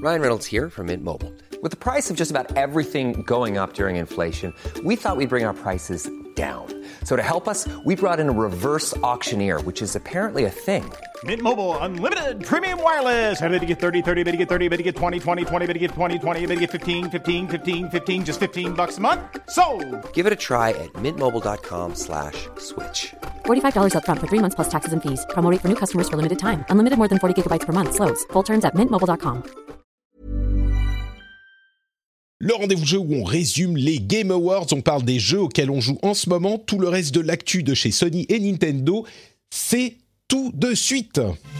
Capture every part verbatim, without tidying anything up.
Ryan Reynolds here from Mint Mobile. With the price of just about everything going up during inflation, we thought we'd bring our prices down. So to help us, we brought in a reverse auctioneer, which is apparently a thing. Mint Mobile Unlimited Premium Wireless. How to get thirty, thirty, how to get thirty, how to get twenty, twenty, twenty, how to get twenty, twenty, how to get fifteen, fifteen, fifteen, fifteen, just fifteen bucks a month? Sold! Give it a try at mintmobile.com slash switch. forty-five dollars up front for three months plus taxes and fees. Promo rate for new customers for limited time. Unlimited more than forty gigabytes per month. Slows full terms at mint mobile dot com. Le rendez-vous jeu où on résume les Game Awards, on parle des jeux auxquels on joue en ce moment, tout le reste de l'actu de chez Sony et Nintendo, c'est tout de suite.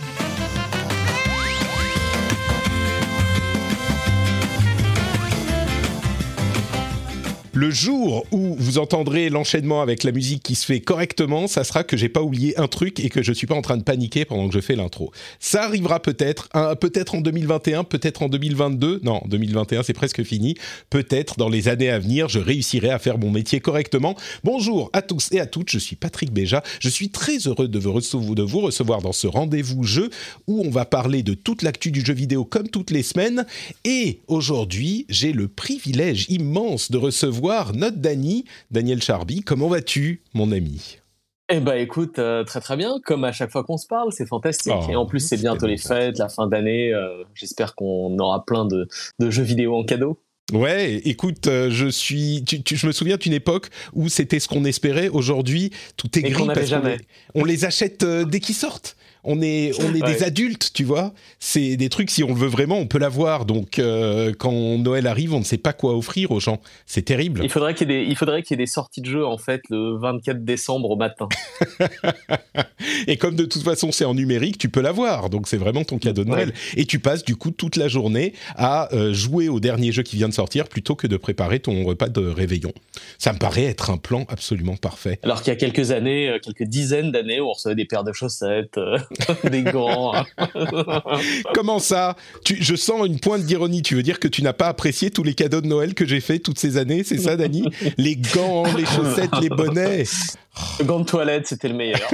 Le jour où vous entendrez l'enchaînement avec la musique qui se fait correctement, ça sera que j'ai pas oublié un truc et que je suis pas en train de paniquer pendant que je fais l'intro. Ça arrivera peut-être, hein, peut-être en deux mille vingt et un, peut-être en deux mille vingt-deux. Non, deux mille vingt et un c'est presque fini. Peut-être dans les années à venir, je réussirai à faire mon métier correctement. Bonjour à tous et à toutes, je suis Patrick Béja. Je suis très heureux de vous recevoir, de vous recevoir dans ce rendez-vous jeu où on va parler de toute l'actu du jeu vidéo comme toutes les semaines. Et aujourd'hui, j'ai le privilège immense de recevoir notre Dany, Daniel Charby. Comment vas-tu, mon ami ? Eh ben écoute, euh, très très bien, comme à chaque fois qu'on se parle, c'est fantastique. Oh, et en plus, c'est bientôt les fêtes, la fin d'année, euh, j'espère qu'on aura plein de, de jeux vidéo en cadeau. Ouais, écoute, euh, je suis, tu, tu, je me souviens d'une époque où c'était ce qu'on espérait. Aujourd'hui, tout est et gris parce jamais. qu'on les, on les achète euh, dès qu'ils sortent. On est, on est ouais. des adultes, tu vois. C'est des trucs, si on le veut vraiment, on peut l'avoir. Donc, euh, quand Noël arrive, on ne sait pas quoi offrir aux gens. C'est terrible. Il faudrait qu'il y ait des, il faudrait qu'il y ait des sorties de jeux, en fait, le vingt-quatre décembre au matin. Et comme de toute façon, c'est en numérique, tu peux l'avoir. Donc, c'est vraiment ton cadeau de Noël. Ouais. Et tu passes, du coup, toute la journée à euh, jouer au dernier jeu qui vient de sortir plutôt que de préparer ton repas de réveillon. Ça me paraît être un plan absolument parfait. Alors qu'il y a quelques années, quelques dizaines d'années, où on recevait des paires de chaussettes... Euh... des gants. Comment ça ? tu, Je sens une pointe d'ironie. Tu veux dire que tu n'as pas apprécié tous les cadeaux de Noël que j'ai faits toutes ces années ? C'est ça, Dany ? Les gants, les chaussettes, les bonnets. Le gant de toilette, c'était le meilleur.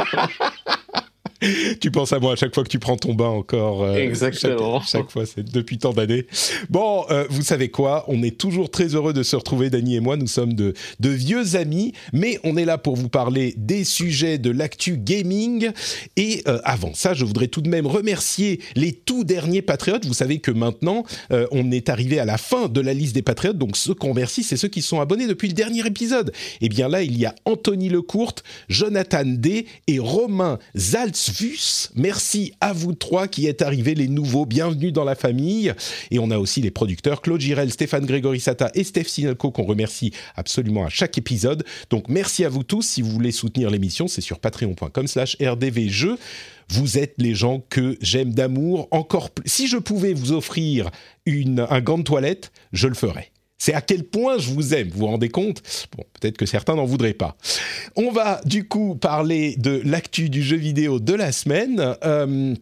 Tu penses à moi à chaque fois que tu prends ton bain encore. Euh, Exactement. Chaque, chaque fois, c'est depuis tant d'années. Bon, euh, vous savez quoi ? On est toujours très heureux de se retrouver, Dany et moi. Nous sommes de, de vieux amis, mais on est là pour vous parler des sujets de l'actu gaming. Et euh, avant ça, je voudrais tout de même remercier les tout derniers patriotes. Vous savez que maintenant, euh, on est arrivé à la fin de la liste des patriotes. Donc, ceux qu'on remercie, c'est ceux qui sont abonnés depuis le dernier épisode. Et bien là, il y a Anthony Lecourte, Jonathan D et Romain Zaltz. Merci à vous trois qui êtes arrivés, les nouveaux, bienvenue dans la famille. Et on a aussi les producteurs Claude Girel, Stéphane Grégory Sata et Steph Sinelko qu'on remercie absolument à chaque épisode. Donc merci à vous tous. Si vous voulez soutenir l'émission, c'est sur patreon.com slash rdvjeux. Vous êtes les gens que j'aime d'amour. Encore plus. Si je pouvais vous offrir une, un gant de toilette, je le ferais. C'est à quel point je vous aime, vous vous rendez compte ? Bon, peut-être que certains n'en voudraient pas. On va du coup parler de l'actu du jeu vidéo de la semaine. Euh,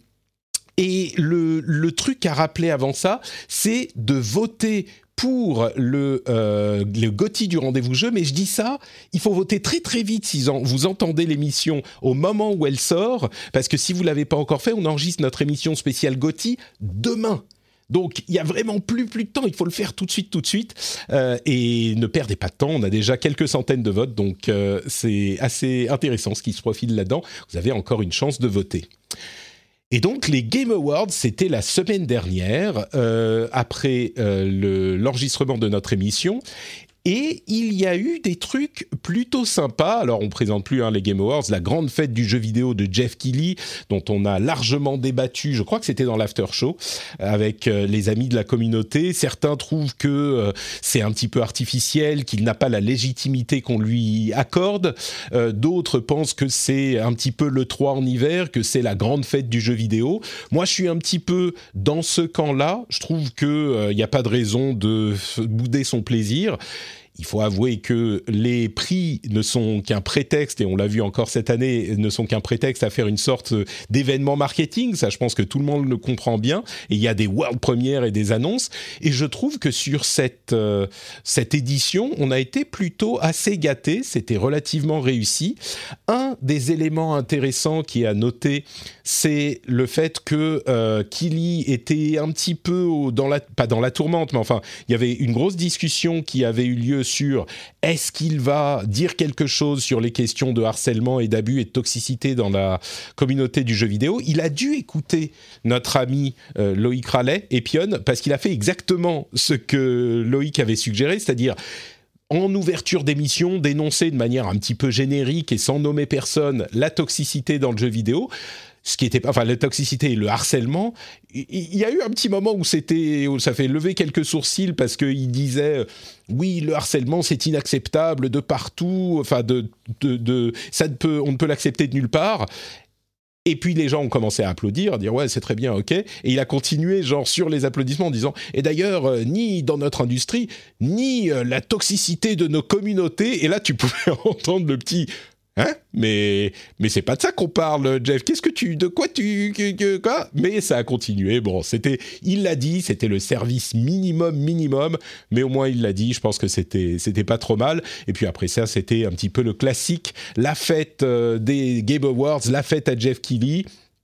et le, le truc à rappeler avant ça, c'est de voter pour le, euh, le GOTY du rendez-vous jeu. Mais je dis ça, il faut voter très très vite si vous entendez l'émission au moment où elle sort. Parce que si vous ne l'avez pas encore fait, on enregistre notre émission spéciale GOTY demain. Donc, il n'y a vraiment plus, plus de temps. Il faut le faire tout de suite, tout de suite. Euh, et ne perdez pas de temps. On a déjà quelques centaines de votes. Donc, euh, c'est assez intéressant ce qui se profile là-dedans. Vous avez encore une chance de voter. Et donc, les Game Awards, c'était la semaine dernière, euh, après euh, le, l'enregistrement de notre émission. Et il y a eu des trucs plutôt sympas. Alors, on ne présente plus hein, les Game Awards, la grande fête du jeu vidéo de Jeff Keighley, dont on a largement débattu, je crois que c'était dans l'after show, avec euh, les amis de la communauté. Certains trouvent que euh, c'est un petit peu artificiel, qu'il n'a pas la légitimité qu'on lui accorde. Euh, d'autres pensent que c'est un petit peu l'E trois en hiver, que c'est la grande fête du jeu vidéo. Moi, je suis un petit peu dans ce camp-là. Je trouve qu'il n'y euh, a pas de raison de bouder son plaisir. il faut avouer que les prix ne sont qu'un prétexte, et on l'a vu encore cette année, ne sont qu'un prétexte à faire une sorte d'événement marketing. Ça, je pense que tout le monde le comprend bien. Et il y a des world premières et des annonces. Et je trouve que sur cette, euh, cette édition, on a été plutôt assez gâtés. C'était relativement réussi. Un des éléments intéressants qui est à noter, c'est le fait que euh, Keighley était un petit peu au, dans la, pas dans la tourmente, mais enfin, il y avait une grosse discussion qui avait eu lieu sur est-ce qu'il va dire quelque chose sur les questions de harcèlement et d'abus et de toxicité dans la communauté du jeu vidéo. Il a dû écouter notre ami euh, Loïc Rallet, Epion, parce qu'il a fait exactement ce que Loïc avait suggéré, c'est-à-dire en ouverture d'émission, dénoncer de manière un petit peu générique et sans nommer personne la toxicité dans le jeu vidéo. Ce qui était, enfin, la toxicité et le harcèlement, il y a eu un petit moment où c'était, où ça fait lever quelques sourcils parce qu'il disait, oui, le harcèlement c'est inacceptable de partout, enfin, de, de, de, ça ne peut, on ne peut l'accepter de nulle part. Et puis les gens ont commencé à applaudir, à dire ouais c'est très bien, ok. Et il a continué genre sur les applaudissements en disant et d'ailleurs euh, ni dans notre industrie ni euh, la toxicité de nos communautés. Et là tu pouvais entendre le petit Hein mais, mais c'est pas de ça qu'on parle, Jeff. Qu'est-ce que tu... De quoi tu... Que, que, quoi Mais ça a continué. Bon, c'était... Il l'a dit, c'était le service minimum, minimum. Mais au moins, il l'a dit. Je pense que c'était, c'était pas trop mal. Et puis après ça, c'était un petit peu le classique. La fête euh, des Game Awards, la fête à Jeff Keighley.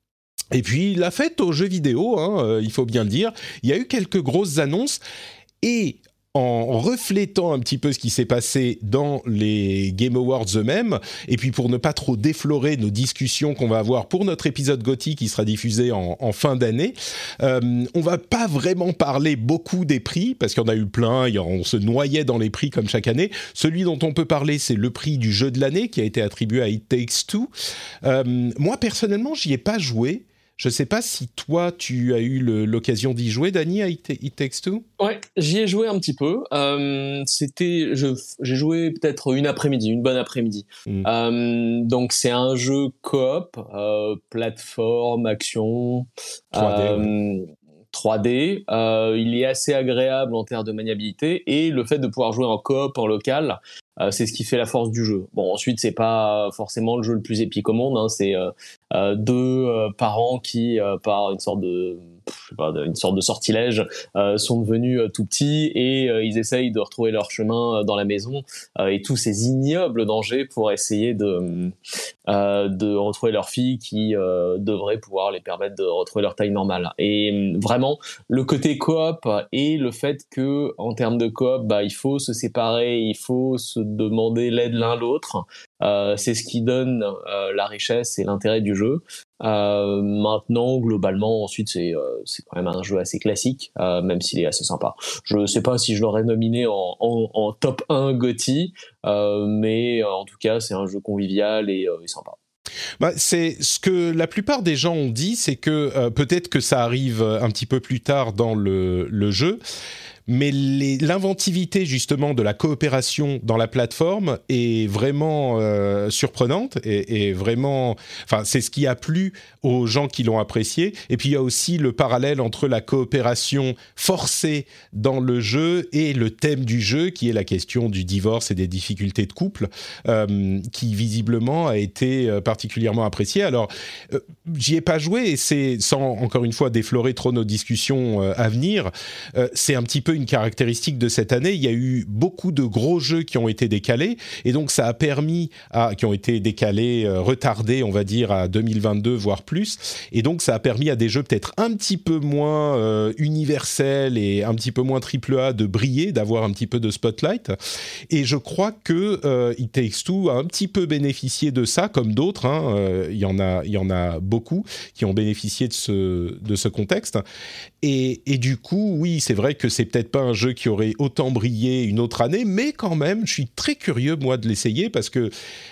Et puis, la fête aux jeux vidéo, hein, euh, il faut bien le dire. Il y a eu quelques grosses annonces. Et... en reflétant un petit peu ce qui s'est passé dans les Game Awards eux-mêmes, et puis pour ne pas trop déflorer nos discussions qu'on va avoir pour notre épisode G O T Y qui sera diffusé en, en fin d'année, euh, on va pas vraiment parler beaucoup des prix, parce qu'il y en a eu plein, on se noyait dans les prix comme chaque année. Celui dont on peut parler, c'est le prix du jeu de l'année qui a été attribué à It Takes Two. Euh, moi, personnellement, j'y ai pas joué. Je ne sais pas si toi, tu as eu le, l'occasion d'y jouer, Dany, à It, It Takes Two ? Ouais, j'y ai joué un petit peu. Euh, c'était, je, j'ai joué peut-être une après-midi, une bonne après-midi. Mm. Euh, donc, c'est un jeu coop, euh, plateforme, action, trois D. Euh, ouais. trois D. Euh, il est assez agréable en termes de maniabilité et le fait de pouvoir jouer en coop, en local, euh, c'est ce qui fait la force du jeu. Bon, ensuite, c'est pas forcément le jeu le plus épique au monde. Hein, c'est euh, euh, deux euh, parents qui, euh, par une sorte de, je sais pas, une sorte de sortilège, euh, sont devenus euh, tout petits et euh, ils essayent de retrouver leur chemin euh, dans la maison euh, et tous ces ignobles dangers pour essayer de euh, de retrouver leur fille qui euh, devrait pouvoir les permettre de retrouver leur taille normale. Et euh, vraiment, le côté coop et le fait que en termes de coop, bah il faut se séparer, il faut se demander l'aide l'un l'autre. Euh, c'est ce qui donne euh, la richesse et l'intérêt du jeu. Euh, maintenant, globalement, ensuite, c'est, euh, c'est quand même un jeu assez classique, euh, même s'il est assez sympa. Je sais pas si je l'aurais nominé en, en, en top un G O T Y, euh, mais euh, en tout cas, c'est un jeu convivial et, euh, et sympa. Bah, c'est ce que la plupart des gens ont dit, c'est que euh, peut-être que ça arrive un petit peu plus tard dans le, le jeu, mais les, l'inventivité justement de la coopération dans la plateforme est vraiment euh, surprenante et, et vraiment, enfin c'est ce qui a plu aux gens qui l'ont apprécié. Et puis il y a aussi le parallèle entre la coopération forcée dans le jeu et le thème du jeu, qui est la question du divorce et des difficultés de couple, euh, qui visiblement a été particulièrement apprécié. Alors euh, j'y ai pas joué et c'est, sans encore une fois déflorer trop nos discussions euh, à venir, euh, c'est un petit peu une caractéristique de cette année. Il y a eu beaucoup de gros jeux qui ont été décalés et donc ça a permis à, qui ont été décalés, euh, retardés on va dire à deux mille vingt-deux voire plus, et donc ça a permis à des jeux peut-être un petit peu moins euh, universels et un petit peu moins triple A de briller, d'avoir un petit peu de spotlight. Et je crois que euh, It Takes Two a un petit peu bénéficié de ça, comme d'autres, hein. euh, il y en a, il y en a beaucoup qui ont bénéficié de ce, de ce contexte. Et, et du coup, oui, c'est vrai que c'est peut-être pas un jeu qui aurait autant brillé une autre année, mais quand même, je suis très curieux, moi, de l'essayer, parce que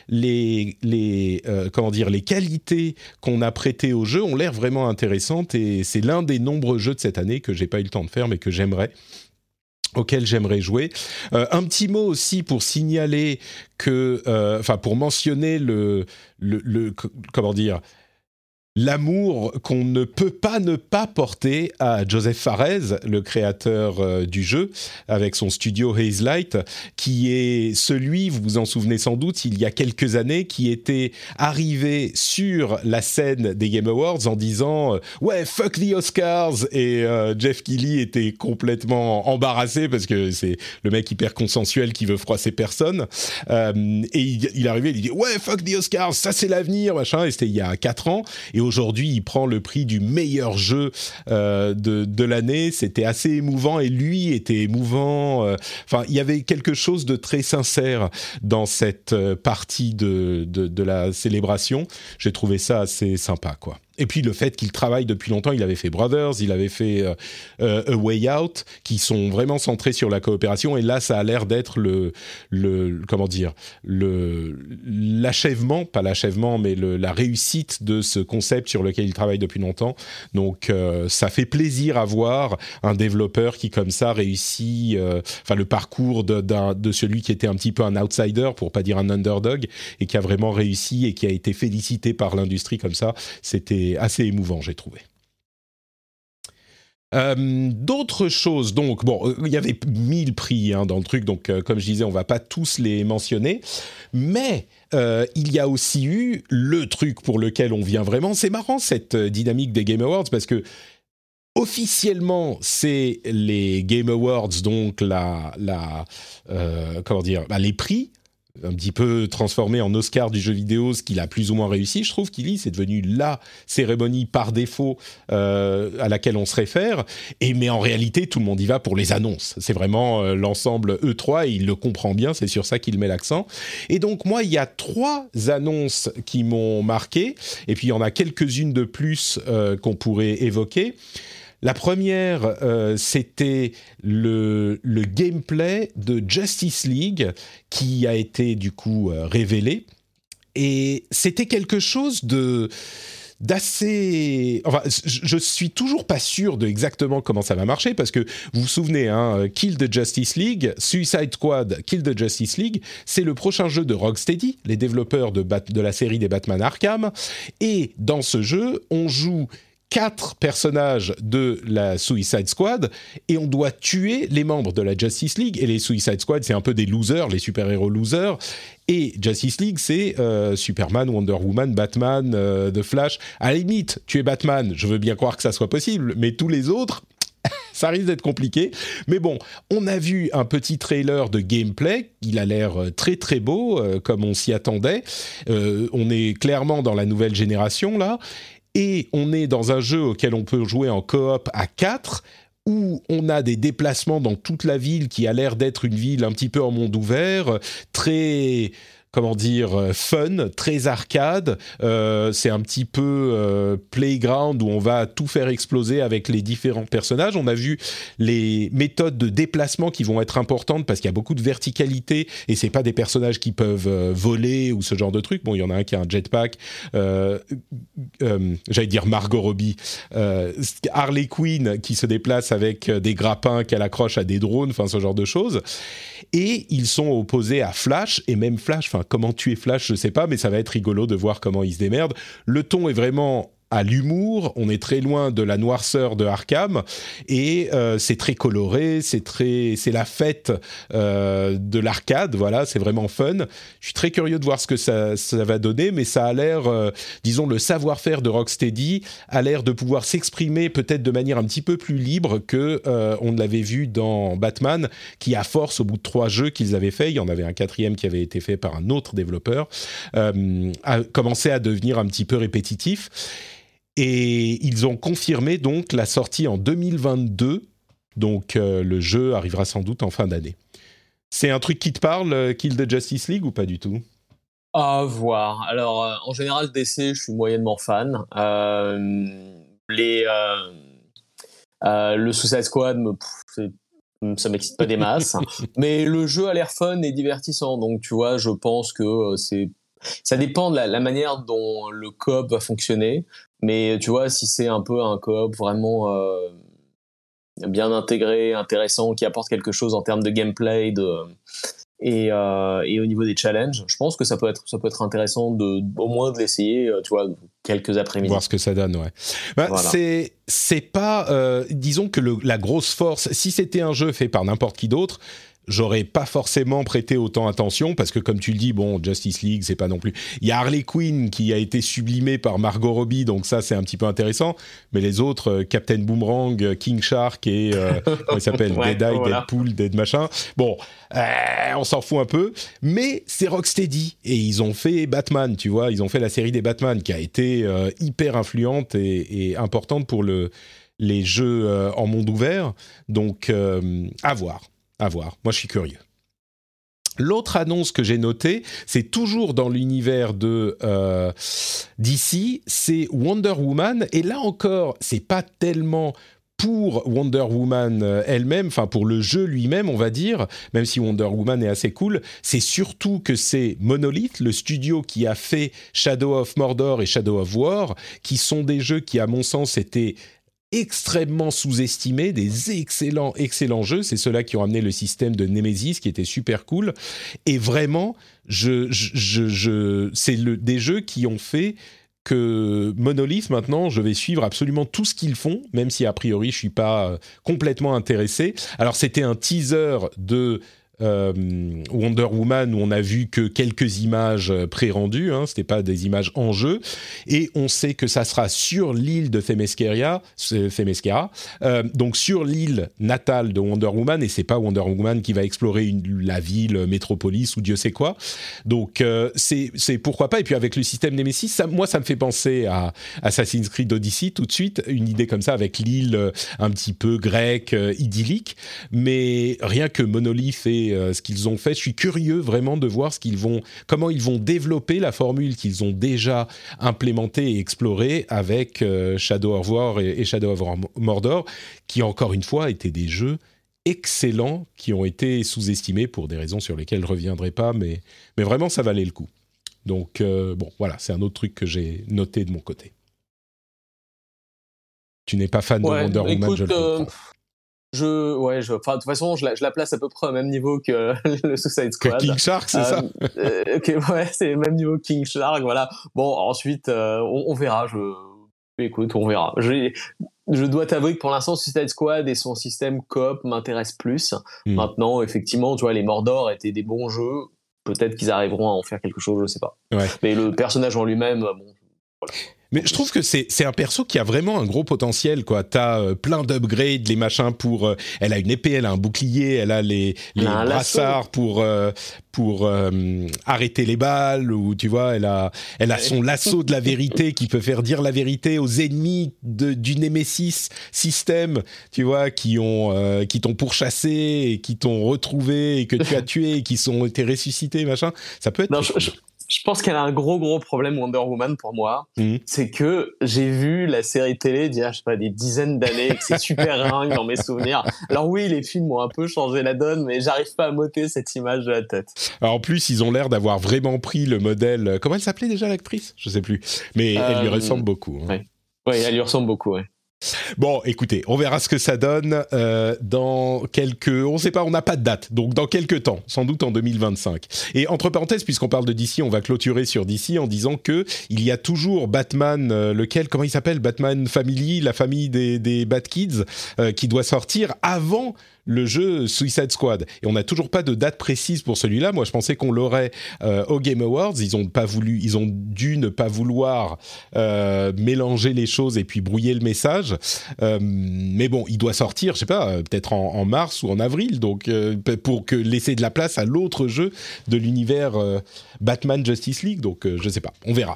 les, les, euh, comment dire, les qualités qu'on a prêtées au jeu ont l'air vraiment intéressantes, et c'est l'un des nombreux jeux de cette année que j'ai pas eu le temps de faire, mais que j'aimerais, auquel j'aimerais jouer. Euh, un petit mot aussi pour signaler que, enfin, euh, pour mentionner le, le, le, comment dire, l'amour qu'on ne peut pas ne pas porter à Joseph Fares, le créateur euh, du jeu, avec son studio Hazelight, qui est celui, vous vous en souvenez sans doute, il y a quelques années, qui était arrivé sur la scène des Game Awards en disant euh, « Ouais, fuck the Oscars !» et euh, Jeff Keighley était complètement embarrassé parce que c'est le mec hyper consensuel qui veut froisser personne. Euh, et il, il est arrivé, il dit « Ouais, fuck the Oscars, ça c'est l'avenir !» machin, et c'était il y a quatre ans. Et aujourd'hui, il prend le prix du meilleur jeu euh, de, de l'année. C'était assez émouvant et lui était émouvant. Enfin, euh, il y avait quelque chose de très sincère dans cette euh, partie de, de, de la célébration. J'ai trouvé ça assez sympa, quoi. Et puis le fait qu'il travaille depuis longtemps, il avait fait Brothers, il avait fait euh, euh, A Way Out, qui sont vraiment centrés sur la coopération. Et là, ça a l'air d'être le, le comment dire, le l'achèvement, pas l'achèvement, mais le, la réussite de ce concept sur lequel il travaille depuis longtemps. Donc, euh, ça fait plaisir à voir un développeur qui, comme ça, réussit. Euh, enfin, le parcours de, d'un, de celui qui était un petit peu un outsider, pour pas dire un underdog, et qui a vraiment réussi et qui a été félicité par l'industrie comme ça. C'était assez émouvant, j'ai trouvé. Euh, d'autres choses, donc, bon, il y avait mille prix hein, dans le truc, donc euh, comme je disais, on va pas tous les mentionner, mais euh, il y a aussi eu le truc pour lequel on vient vraiment. C'est marrant cette dynamique des Game Awards, parce que officiellement, c'est les Game Awards, donc la, la, euh, comment dire, bah, les prix, un petit peu transformé en Oscar du jeu vidéo, ce qu'il a plus ou moins réussi. Je trouve qu'il y, c'est devenu la cérémonie par défaut euh, à laquelle on se réfère. Et, mais en réalité, tout le monde y va pour les annonces. C'est vraiment euh, l'ensemble E trois et il le comprend bien, c'est sur ça qu'il met l'accent. Et donc, moi, il y a trois annonces qui m'ont marqué. Et puis, il y en a quelques-unes de plus euh, qu'on pourrait évoquer. La première, euh, c'était le, le gameplay de Justice League qui a été du coup euh, révélé. Et c'était quelque chose de... d'assez... Enfin, je suis toujours pas sûr de exactement comment ça va marcher, parce que vous vous souvenez, hein, Kill the Justice League, Suicide Squad, Kill the Justice League, c'est le prochain jeu de Rocksteady, les développeurs de, Bat- de la série des Batman Arkham. Et dans ce jeu, on joue quatre personnages de la Suicide Squad et on doit tuer les membres de la Justice League. Et les Suicide Squad, c'est un peu des losers, les super-héros losers. Et Justice League, c'est euh, Superman, Wonder Woman, Batman, euh, The Flash. À la limite, tuer Batman, je veux bien croire que ça soit possible, mais tous les autres... ça risque d'être compliqué. Mais bon, on a vu un petit trailer de gameplay. Il a l'air très très beau, euh, comme on s'y attendait. Euh, on est clairement dans la nouvelle génération, là. Et on est dans un jeu auquel on peut jouer en coop à quatre, où on a des déplacements dans toute la ville qui a l'air d'être une ville un petit peu en monde ouvert, très... comment dire, fun, très arcade. Euh, c'est un petit peu euh, playground où on va tout faire exploser avec les différents personnages. On a vu les méthodes de déplacement qui vont être importantes parce qu'il y a beaucoup de verticalité et c'est pas des personnages qui peuvent euh, voler ou ce genre de trucs. Bon, il y en a un qui a un jetpack. Euh, euh, j'allais dire Margot Robbie. Euh, Harley Quinn qui se déplace avec des grappins qu'elle accroche à des drones, enfin ce genre de choses. Et ils sont opposés à Flash, et même Flash, enfin comment tuer Flash, je sais pas, mais ça va être rigolo de voir comment il se démerde. Le ton est vraiment à l'humour, on est très loin de la noirceur de Arkham, et euh, c'est très coloré, c'est très, c'est la fête euh, de l'arcade, voilà, c'est vraiment fun. Je suis très curieux de voir ce que ça, ça va donner, mais ça a l'air, euh, disons, le savoir-faire de Rocksteady a l'air de pouvoir s'exprimer peut-être de manière un petit peu plus libre que euh, on l'avait vu dans Batman, qui à force, au bout de trois jeux qu'ils avaient fait, il y en avait un quatrième qui avait été fait par un autre développeur, euh, a commencé à devenir un petit peu répétitif. Et ils ont confirmé donc la sortie en deux mille vingt-deux, donc euh, le jeu arrivera sans doute en fin d'année. C'est un truc qui te parle, euh, Kill the Justice League, ou pas du tout ? À voir. Alors, euh, en général, D C, je suis moyennement fan. Euh, les, euh, euh, le Suicide Squad, me, pff, c'est, ça m'excite pas des masses. Mais le jeu a l'air fun et divertissant, donc tu vois, je pense que euh, c'est... Ça dépend de la, la manière dont le coop va fonctionner, mais tu vois, si c'est un peu un coop vraiment euh, bien intégré, intéressant, qui apporte quelque chose en termes de gameplay de, et, euh, et au niveau des challenges, je pense que ça peut être, ça peut être intéressant de, au moins de l'essayer, tu vois, quelques après-midi. Voir ce que ça donne, ouais. Bah, voilà. C'est, c'est pas, euh, disons que le, la grosse force, si c'était un jeu fait par n'importe qui d'autre, j'aurais pas forcément prêté autant attention parce que comme tu le dis, bon, Justice League, c'est pas non plus... Il y a Harley Quinn qui a été sublimée par Margot Robbie, donc ça, c'est un petit peu intéressant. Mais les autres, euh, Captain Boomerang, King Shark et... Euh, comment il s'appelle ouais, Dead Eye, voilà. Deadpool, Dead machin. Bon, euh, on s'en fout un peu. Mais c'est Rocksteady. Et ils ont fait Batman, tu vois. Ils ont fait la série des Batman qui a été euh, hyper influente et, et importante pour le, les jeux euh, en monde ouvert. Donc, euh, à voir. À voir. Moi, je suis curieux. L'autre annonce que j'ai notée, c'est toujours dans l'univers de euh, D C, c'est Wonder Woman. Et là encore, c'est pas tellement pour Wonder Woman elle-même, enfin pour le jeu lui-même, on va dire, même si Wonder Woman est assez cool, c'est surtout que c'est Monolith, le studio qui a fait Shadow of Mordor et Shadow of War, qui sont des jeux qui, à mon sens, étaient extrêmement sous-estimés, des excellents, excellents jeux. C'est ceux-là qui ont amené le système de Nemesis, qui était super cool. Et vraiment, je, je, je, je, c'est le, des jeux qui ont fait que Monolith, maintenant, je vais suivre absolument tout ce qu'ils font, même si, a priori, je ne suis pas complètement intéressé. Alors, c'était un teaser de... Euh, Wonder Woman où on a vu que quelques images pré-rendues, hein, c'était pas des images en jeu, et on sait que ça sera sur l'île de Themyscira, Themyscira euh, donc sur l'île natale de Wonder Woman, et c'est pas Wonder Woman qui va explorer une, la ville, métropolis ou Dieu sait quoi, donc euh, c'est, c'est pourquoi pas, et puis avec le système Nemesis, ça, moi ça me fait penser à Assassin's Creed Odyssey tout de suite, une idée comme ça avec l'île un petit peu grecque, euh, idyllique, mais rien que Monolith et ce qu'ils ont fait. Je suis curieux vraiment de voir ce qu'ils vont, comment ils vont développer la formule qu'ils ont déjà implémentée et explorée avec euh, Shadow of War et, et Shadow of Mordor, qui encore une fois étaient des jeux excellents qui ont été sous-estimés pour des raisons sur lesquelles je ne reviendrai pas, mais, mais vraiment ça valait le coup. Donc euh, bon, voilà, c'est un autre truc que j'ai noté de mon côté. Tu n'es pas fan ouais, de Wonder écoute, Woman, je le comprends. Euh... Je, ouais, je, enfin, de toute façon, je la, je la place à peu près au même niveau que le Suicide Squad. Que King Shark, c'est euh, ça euh, okay, ouais, c'est le même niveau que King Shark, voilà. Bon, ensuite, euh, on, on verra. Je, écoute, on verra. Je, je dois t'avouer que pour l'instant, Suicide Squad et son système coop m'intéressent plus. Mm. Maintenant, effectivement, tu vois, les Mordor étaient des bons jeux. Peut-être qu'ils arriveront à en faire quelque chose, je sais pas. Ouais. Mais le personnage en lui-même, bon, voilà. Mais je trouve que c'est c'est un perso qui a vraiment un gros potentiel, quoi. T'as euh, plein d'upgrades, les machins pour... Euh, elle a une épée, elle a un bouclier, elle a les, les un brassards lasso. pour, euh, pour euh, arrêter les balles, ou tu vois, elle a, elle a son lasso de la vérité qui peut faire dire la vérité aux ennemis de, du Nemesis système, tu vois, qui, ont, euh, qui t'ont pourchassé et qui t'ont retrouvé et que tu as tué et qui sont été ressuscités, machin. Ça peut être... Non, je, je... Je pense qu'elle a un gros gros problème Wonder Woman pour moi, mmh. c'est que j'ai vu la série télé d'il y a je sais pas des dizaines d'années, que c'est super ringue dans mes souvenirs. Alors oui, les films ont un peu changé la donne, mais j'arrive pas à m'ôter cette image de la tête. Alors en plus, ils ont l'air d'avoir vraiment pris le modèle. Comment elle s'appelait déjà l'actrice ? Je sais plus, mais euh, elle lui ressemble beaucoup. Hein. Ouais. Oui, elle lui ressemble beaucoup, ouais. Bon, écoutez, on verra ce que ça donne euh, dans quelques... On ne sait pas, on n'a pas de date, donc dans quelques temps, sans doute en deux mille vingt-cinq. Et entre parenthèses, puisqu'on parle de D C, on va clôturer sur D C en disant que il y a toujours Batman, euh, lequel, comment il s'appelle ? Batman Family, la famille des, des Bat Kids, euh, qui doit sortir avant le jeu Suicide Squad. Et on n'a toujours pas de date précise pour celui-là. Moi, je pensais qu'on l'aurait euh, au Game Awards. Ils ont pas voulu, ils ont dû ne pas vouloir euh, mélanger les choses et puis brouiller le message. Euh, mais bon, il doit sortir, je sais pas, peut-être en, en mars ou en avril, donc euh, pour que laisser de la place à l'autre jeu de l'univers euh, Batman Justice League. Donc, euh, je sais pas, on verra.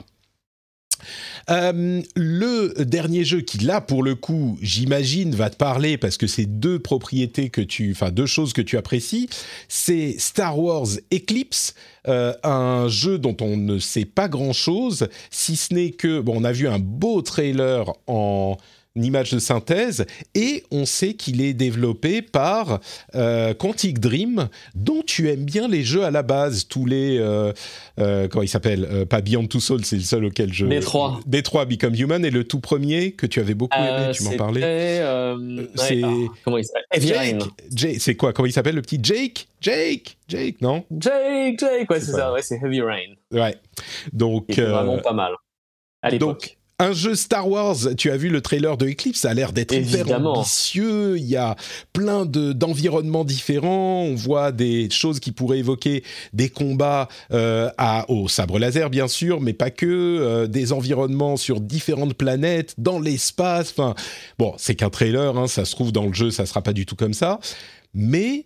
Euh, le dernier jeu qui, là, pour le coup, j'imagine, va te parler parce que c'est deux propriétés que tu, enfin deux choses que tu apprécies, c'est Star Wars Eclipse, euh, un jeu dont on ne sait pas grand-chose, si ce n'est que, bon, on a vu un beau trailer en image de synthèse, et on sait qu'il est développé par euh, Quantic Dream, dont tu aimes bien les jeux à la base, tous les... Euh, euh, comment il s'appelle euh, Pas Beyond Two Souls, c'est le seul auquel je... Détroit. Détroit, Become Human, et le tout premier que tu avais beaucoup aimé, Euh, tu m'en c'était, parlais. euh, C'est- ouais, ah, comment il s'appelle Heavy Rain. Jake, Jake, c'est quoi? Comment il s'appelle le petit Jake? Jake, Jake, non? Jake, Jake, ouais, C'est c'est ça. ça, ouais, c'est Heavy Rain. Ouais. Donc, Qui était euh, vraiment pas mal à l'époque. donc, un jeu Star Wars, tu as vu le trailer de Eclipse, ça a l'air d'être hyper Évidemment. ambitieux, il y a plein de, d'environnements différents, on voit des choses qui pourraient évoquer des combats euh, à, au sabre laser bien sûr, mais pas que, euh, des environnements sur différentes planètes, dans l'espace, enfin, bon, c'est qu'un trailer, hein, ça se trouve dans le jeu, ça sera pas du tout comme ça, mais...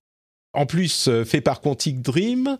En plus, euh, fait par Quantic Dream,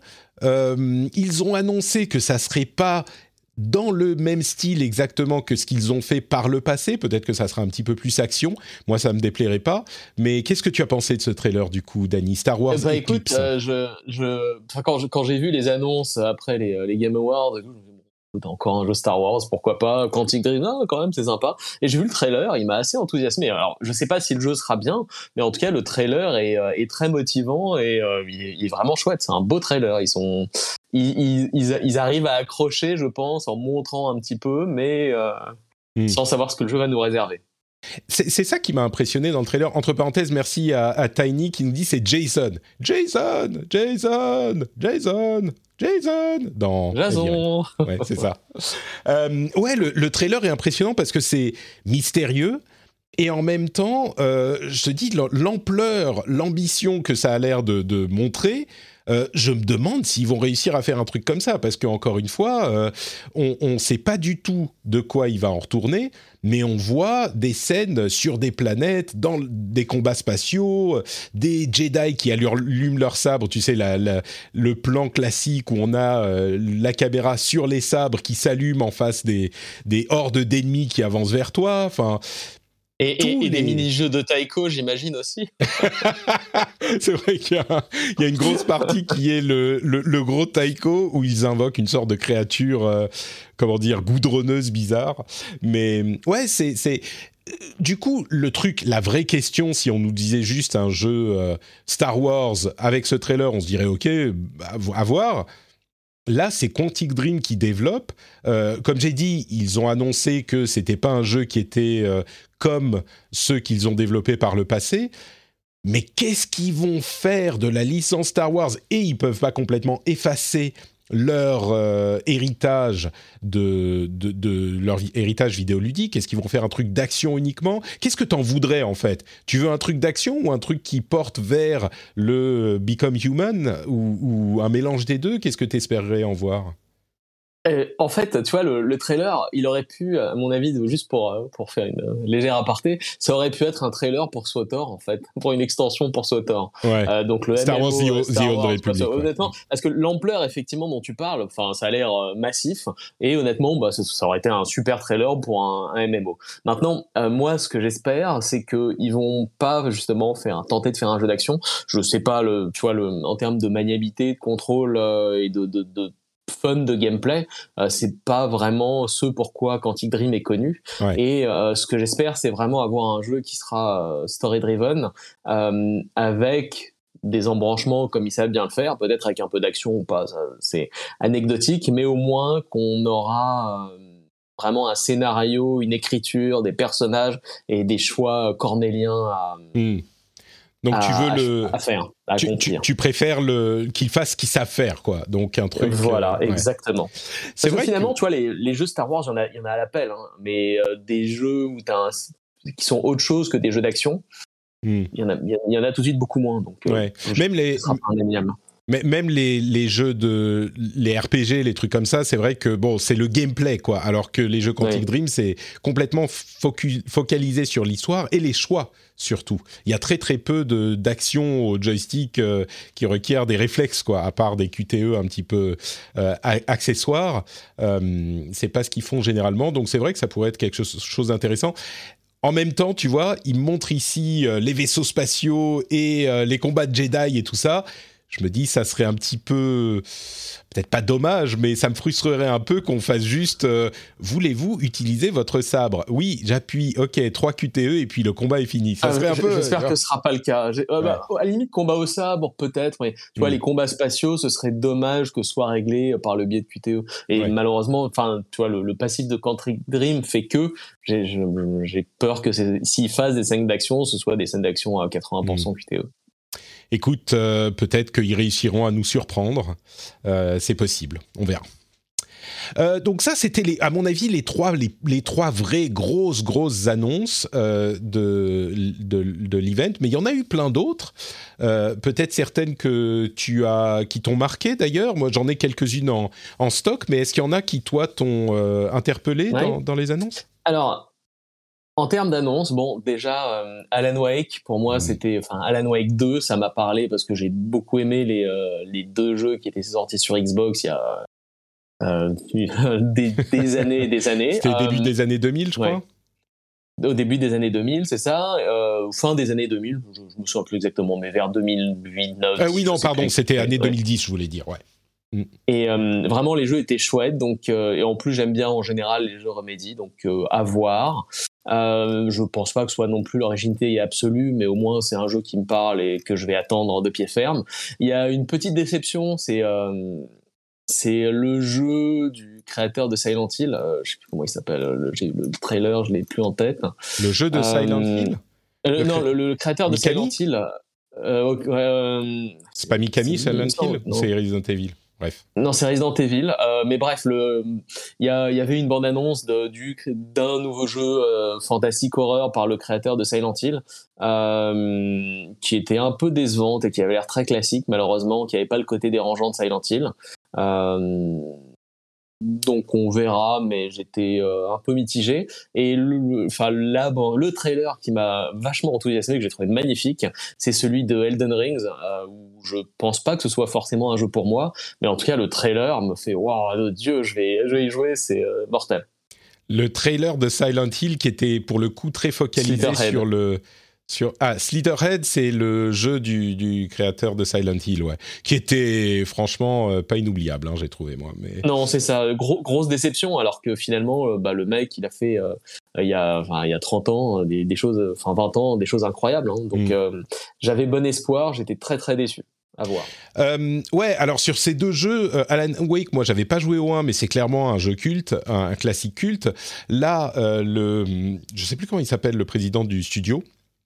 euh, ils ont annoncé que ça serait pas dans le même style exactement que ce qu'ils ont fait par le passé. Peut-être que ça sera un petit peu plus action. Moi, ça me déplairait pas. Mais qu'est-ce que tu as pensé de ce trailer, du coup, Dany? Star Wars Eh ben, Eclipse. écoute, euh, je, je, enfin, quand, je, quand j'ai vu les annonces après les, les Game Awards, je me suis dit, bon, t'as encore un jeu Star Wars, pourquoi pas? Quantic Dream, ah, quand même, c'est sympa. Et j'ai vu le trailer, il m'a assez enthousiasmé. Alors, je sais pas si le jeu sera bien, mais en tout cas, le trailer est, euh, est très motivant et euh, il, est, il est vraiment chouette. C'est un beau trailer. Ils sont, ils, ils, ils, ils arrivent à accrocher, je pense, en montrant un petit peu, mais euh, Mm. sans savoir ce que le jeu va nous réserver. C'est, c'est ça qui m'a impressionné dans le trailer. Entre parenthèses, merci à, à Tiny qui nous dit c'est Jason. Jason, Jason, Jason, Jason. Dans Jason. Ouais, c'est ça. Euh, ouais, le, le trailer est impressionnant parce que c'est mystérieux. Et en même temps, euh, je te dis, l'ampleur, l'ambition que ça a l'air de, de montrer, euh, je me demande s'ils vont réussir à faire un truc comme ça. Parce qu'encore une fois, euh, on ne sait pas du tout de quoi il va en retourner, mais on voit des scènes sur des planètes, dans des combats spatiaux, des Jedi qui allument leur sabre, tu sais, la, la, le plan classique où on a euh, la caméra sur les sabres qui s'allument en face des, des hordes d'ennemis qui avancent vers toi, enfin... Et, et, et les... des mini-jeux de taiko, j'imagine aussi. C'est vrai qu'il y a, il y a une grosse partie qui est le, le, le gros taiko où ils invoquent une sorte de créature, euh, comment dire, goudronneuse bizarre. Mais ouais, c'est, c'est... Du coup, le truc, la vraie question, si on nous disait juste un jeu euh, Star Wars avec ce trailer, on se dirait ok, à voir. Là, c'est Quantic Dream qui développe. Euh, comme j'ai dit, ils ont annoncé que c'était pas un jeu qui était euh, comme ceux qu'ils ont développés par le passé. Mais qu'est-ce qu'ils vont faire de la licence Star Wars? Et ils peuvent pas complètement effacer leur euh, héritage de, de, de leur héritage vidéoludique. Est-ce qu'ils vont faire un truc d'action uniquement? Qu'est-ce que t'en voudrais en fait? Tu veux un truc d'action ou un truc qui porte vers le Become Human ou, ou un mélange des deux? Qu'est-ce que t'espérerais en voir? Euh, en fait, tu vois, le, le trailer, il aurait pu, à mon avis, juste pour pour faire une euh, légère aparté, ça aurait pu être un trailer pour SWTOR, en fait, pour une extension pour SWTOR. Ouais. Euh, donc le Star M M O, Wars The, Star The Old Wars, Republic. parce, honnêtement, parce que l'ampleur effectivement dont tu parles, enfin, ça a l'air euh, massif, et honnêtement, bah, ça, ça aurait été un super trailer pour un, un M M O. Maintenant, euh, moi, ce que j'espère, c'est que ils vont pas justement faire tenter de faire un jeu d'action. Je sais pas le, tu vois, le en termes de maniabilité, de contrôle euh, et de, de, de fun de gameplay, euh, c'est pas vraiment ce pourquoi Quantic Dream est connu. Ouais. Et euh, ce que j'espère, c'est vraiment avoir un jeu qui sera euh, story driven euh, avec des embranchements comme ils savent bien le faire, peut-être avec un peu d'action ou pas, ça, c'est anecdotique, mais au moins qu'on aura euh, vraiment un scénario, une écriture, des personnages et des choix cornéliens à, mmh. Donc à, tu veux le à faire, à tu, tu, tu préfères le qu'ils fassent ce qu'ils savent faire, quoi. Donc un truc. Voilà, euh, ouais. exactement. C'est Parce vrai que finalement, que... tu vois, les, les jeux Star Wars, il y en a, il y en a à l'appel, hein, mais euh, des jeux où t'as un, qui sont autre chose que des jeux d'action, mm. il y en a, il y en a tout de suite beaucoup moins. Donc, euh, ouais. Même les. Mais même les, les jeux de les R P G, les trucs comme ça, c'est vrai que bon, c'est le gameplay, quoi. Alors que les jeux Quantic ouais. Dream, c'est complètement focus, focalisé sur l'histoire et les choix surtout. Il y a très très peu de d'action au joystick euh, qui requièrent des réflexes, quoi. À part des Q T E un petit peu euh, accessoires, euh, c'est pas ce qu'ils font généralement. Donc c'est vrai que ça pourrait être quelque chose, chose d'intéressant. En même temps, tu vois, ils montrent ici euh, les vaisseaux spatiaux et euh, les combats de Jedi et tout ça. je me dis, ça serait un petit peu, peut-être pas dommage, mais ça me frustrerait un peu qu'on fasse juste, euh, voulez-vous utiliser votre sabre ? Oui, j'appuie, ok, trois Q T E et puis le combat est fini. Ça ah, serait un peu. J'espère genre... que ce sera pas le cas. J'ai, euh, bah, à la limite, combat au sabre, peut-être, mais tu vois, mm. les combats spatiaux, ce serait dommage que ce soit réglé par le biais de Q T E. Et ouais. malheureusement, enfin, tu vois, le, le passif de Quantic Dream fait que j'ai, j'ai peur que s'ils fassent des scènes d'action, ce soit des scènes d'action à quatre-vingts pour cent mm. Q T E. Écoute, euh, peut-être qu'ils réussiront à nous surprendre. Euh, c'est possible, on verra. Euh, donc ça, c'était, les, à mon avis, les trois, les, les trois vraies grosses, grosses annonces euh, de, de, de l'event. Mais il y en a eu plein d'autres. Euh, peut-être certaines que tu as, qui t'ont marqué d'ailleurs. Moi, j'en ai quelques-unes en, en stock. Mais est-ce qu'il y en a qui, toi, t'ont euh, interpellé ouais. dans, dans les annonces ? Alors... En termes d'annonces, bon, déjà, euh, Alan Wake, pour moi, mmh. c'était, enfin, Alan Wake deux, ça m'a parlé parce que j'ai beaucoup aimé les, euh, les deux jeux qui étaient sortis sur Xbox il y a euh, des, des années et des années. C'était au euh, début des années deux mille, je crois. Ouais. Au début des années deux mille, c'est ça. Euh, fin des années deux mille, je, je me souviens plus exactement, mais vers deux mille huit, deux mille neuf. Euh, oui, non, pardon, c'était année ouais. deux mille dix, je voulais dire, ouais. Mm. Et euh, vraiment les jeux étaient chouettes, donc euh, et en plus j'aime bien en général les jeux Remedy, donc euh, à voir. Euh, je pense pas que ce soit non plus l'originalité absolue, mais au moins c'est un jeu qui me parle et que je vais attendre de pied ferme. Il y a une petite déception, c'est euh, c'est le jeu du créateur de Silent Hill, euh, je sais plus comment il s'appelle, le, j'ai le trailer, je l'ai plus en tête. Le jeu de euh, Silent Hill euh, le Non, cré... le, le créateur Mikami? de Silent Hill. Euh, euh, c'est pas Mikami, c'est Silent Hill, ou c'est Resident Evil? Bref. Non, c'est Resident Evil. Euh, mais bref, le, il y, a, il y avait une bande-annonce de, du, d'un nouveau jeu euh, fantastique horreur par le créateur de Silent Hill, euh, qui était un peu décevante et qui avait l'air très classique, malheureusement, qui avait pas le côté dérangeant de Silent Hill. Euh, donc on verra, mais j'étais euh, un peu mitigé. Et le, enfin là, bon, le trailer qui m'a vachement enthousiasmé, que j'ai trouvé magnifique, c'est celui de Elden Ring, euh, où je pense pas que ce soit forcément un jeu pour moi, mais en tout cas le trailer me fait waouh, Dieu, je vais, je vais y jouer, c'est euh, mortel. Le trailer de Silent Hill qui était pour le coup très focalisé sur le Sur... Ah, Slitherhead, c'est le jeu du, du créateur de Silent Hill, ouais, qui était franchement euh, pas inoubliable, hein, j'ai trouvé moi. Mais... Non, c'est ça, Gros, grosse déception, alors que finalement, euh, bah, le mec, il a fait euh, il y a, enfin, il y a trente ans des, des choses, enfin vingt ans, des choses incroyables. Hein, donc, mm. euh, j'avais bon espoir, j'étais très très déçu. À voir. Euh, ouais, alors sur ces deux jeux, euh, Alan Wake, moi j'avais pas joué au un, mais c'est clairement un jeu culte, un, un classique culte. Là, euh, le, je sais plus comment il s'appelle, le président du studio.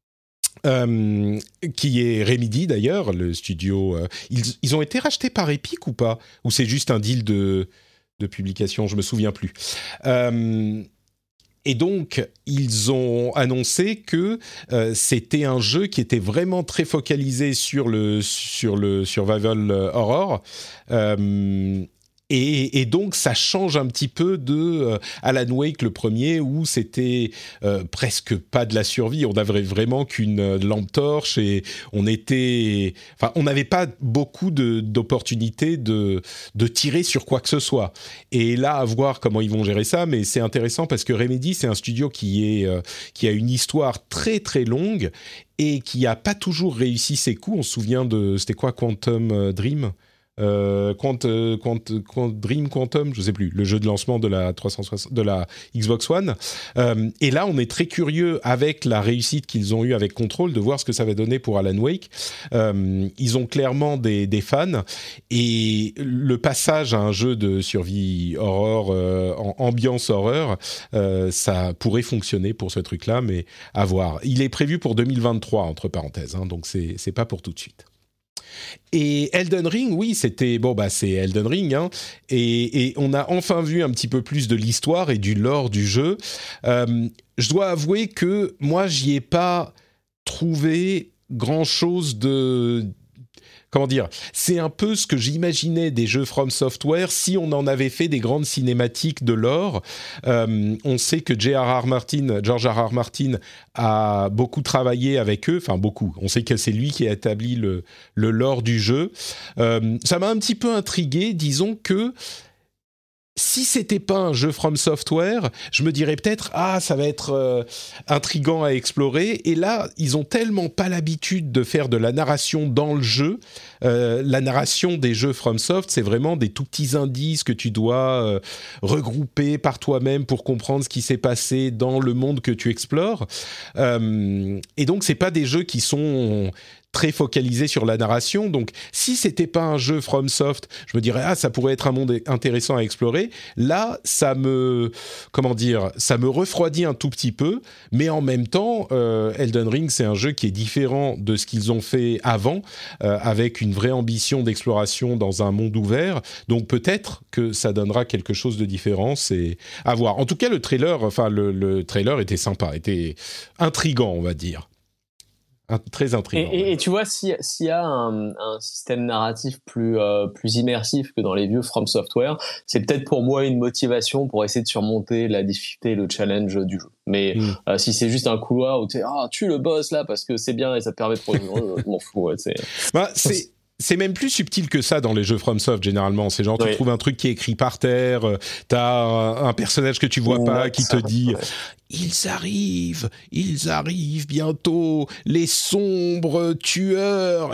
Euh, qui est Remedy d'ailleurs, le studio. Euh, ils, ils ont été rachetés par Epic ou pas ? Ou c'est juste un deal de, de publication ? Je me souviens plus. Euh, et donc, ils ont annoncé que euh, c'était un jeu qui était vraiment très focalisé sur le, sur le survival horror. Euh, Et, et donc, ça change un petit peu de euh, Alan Wake, le premier, où c'était euh, presque pas de la survie. On n'avait vraiment qu'une euh, lampe torche et on était... Enfin, on n'avait pas beaucoup de, d'opportunités de, de tirer sur quoi que ce soit. Et là, à voir comment ils vont gérer ça, mais c'est intéressant parce que Remedy, c'est un studio qui, est, euh, qui a une histoire très, très longue et qui n'a pas toujours réussi ses coups. On se souvient de... C'était quoi, Quantum Dream ? Euh, Quant, euh, Quant, Quant, Dream Quantum, je sais plus, le jeu de lancement de la trois cent soixante, de la Xbox One. Euh, et là, on est très curieux avec la réussite qu'ils ont eue avec Control de voir ce que ça va donner pour Alan Wake. Euh, ils ont clairement des, des fans et le passage à un jeu de survie horreur, euh, en ambiance horreur, euh, ça pourrait fonctionner pour ce truc-là, mais à voir. Il est prévu pour deux mille vingt-trois entre parenthèses, hein, donc c'est c'est pas pour tout de suite. Et Elden Ring, oui, c'était bon, bah c'est Elden Ring, hein, et, et on a enfin vu un petit peu plus de l'histoire et du lore du jeu. Euh, je dois avouer que moi, j'y ai pas trouvé grand-chose de... Comment dire ? C'est un peu ce que j'imaginais des jeux From Software si on en avait fait des grandes cinématiques de lore. Euh, on sait que J R R. Martin, George R R. Martin a beaucoup travaillé avec eux, enfin beaucoup. On sait que c'est lui qui a établi le, le lore du jeu. Euh, ça m'a un petit peu intrigué, disons que si c'était pas un jeu From Software, je me dirais peut-être ah ça va être euh, intriguant à explorer. Et là, ils ont tellement pas l'habitude de faire de la narration dans le jeu. Euh, la narration des jeux FromSoft, c'est vraiment des tout petits indices que tu dois euh, regrouper par toi-même pour comprendre ce qui s'est passé dans le monde que tu explores. Euh, et donc, c'est pas des jeux qui sont très focalisé sur la narration. Donc, si c'était pas un jeu FromSoft, je me dirais ah ça pourrait être un monde intéressant à explorer. Là, ça me comment dire, ça me refroidit un tout petit peu, mais en même temps, euh, Elden Ring c'est un jeu qui est différent de ce qu'ils ont fait avant, euh, avec une vraie ambition d'exploration dans un monde ouvert. Donc peut-être que ça donnera quelque chose de différent. C'est à voir. En tout cas, le trailer, enfin le, le trailer était sympa, était intriguant, on va dire. Très intriguant. Et, et, et tu vois, s'il si y a un, un système narratif plus, euh, plus immersif que dans les vieux From Software, c'est peut-être pour moi une motivation pour essayer de surmonter la difficulté et le challenge du jeu. Mais mm. euh, si c'est juste un couloir où tu es ah, tue le boss là parce que c'est bien et ça te permet de progresser, je m'en fous. Ouais, c'est... Bah, c'est... C'est même plus subtil que ça dans les jeux FromSoft, généralement. C'est genre, oui. tu trouves un truc qui est écrit par terre, euh, t'as un, un personnage que tu vois oh, pas qui te dit ouais. « Ils arrivent, ils arrivent bientôt, les sombres tueurs !»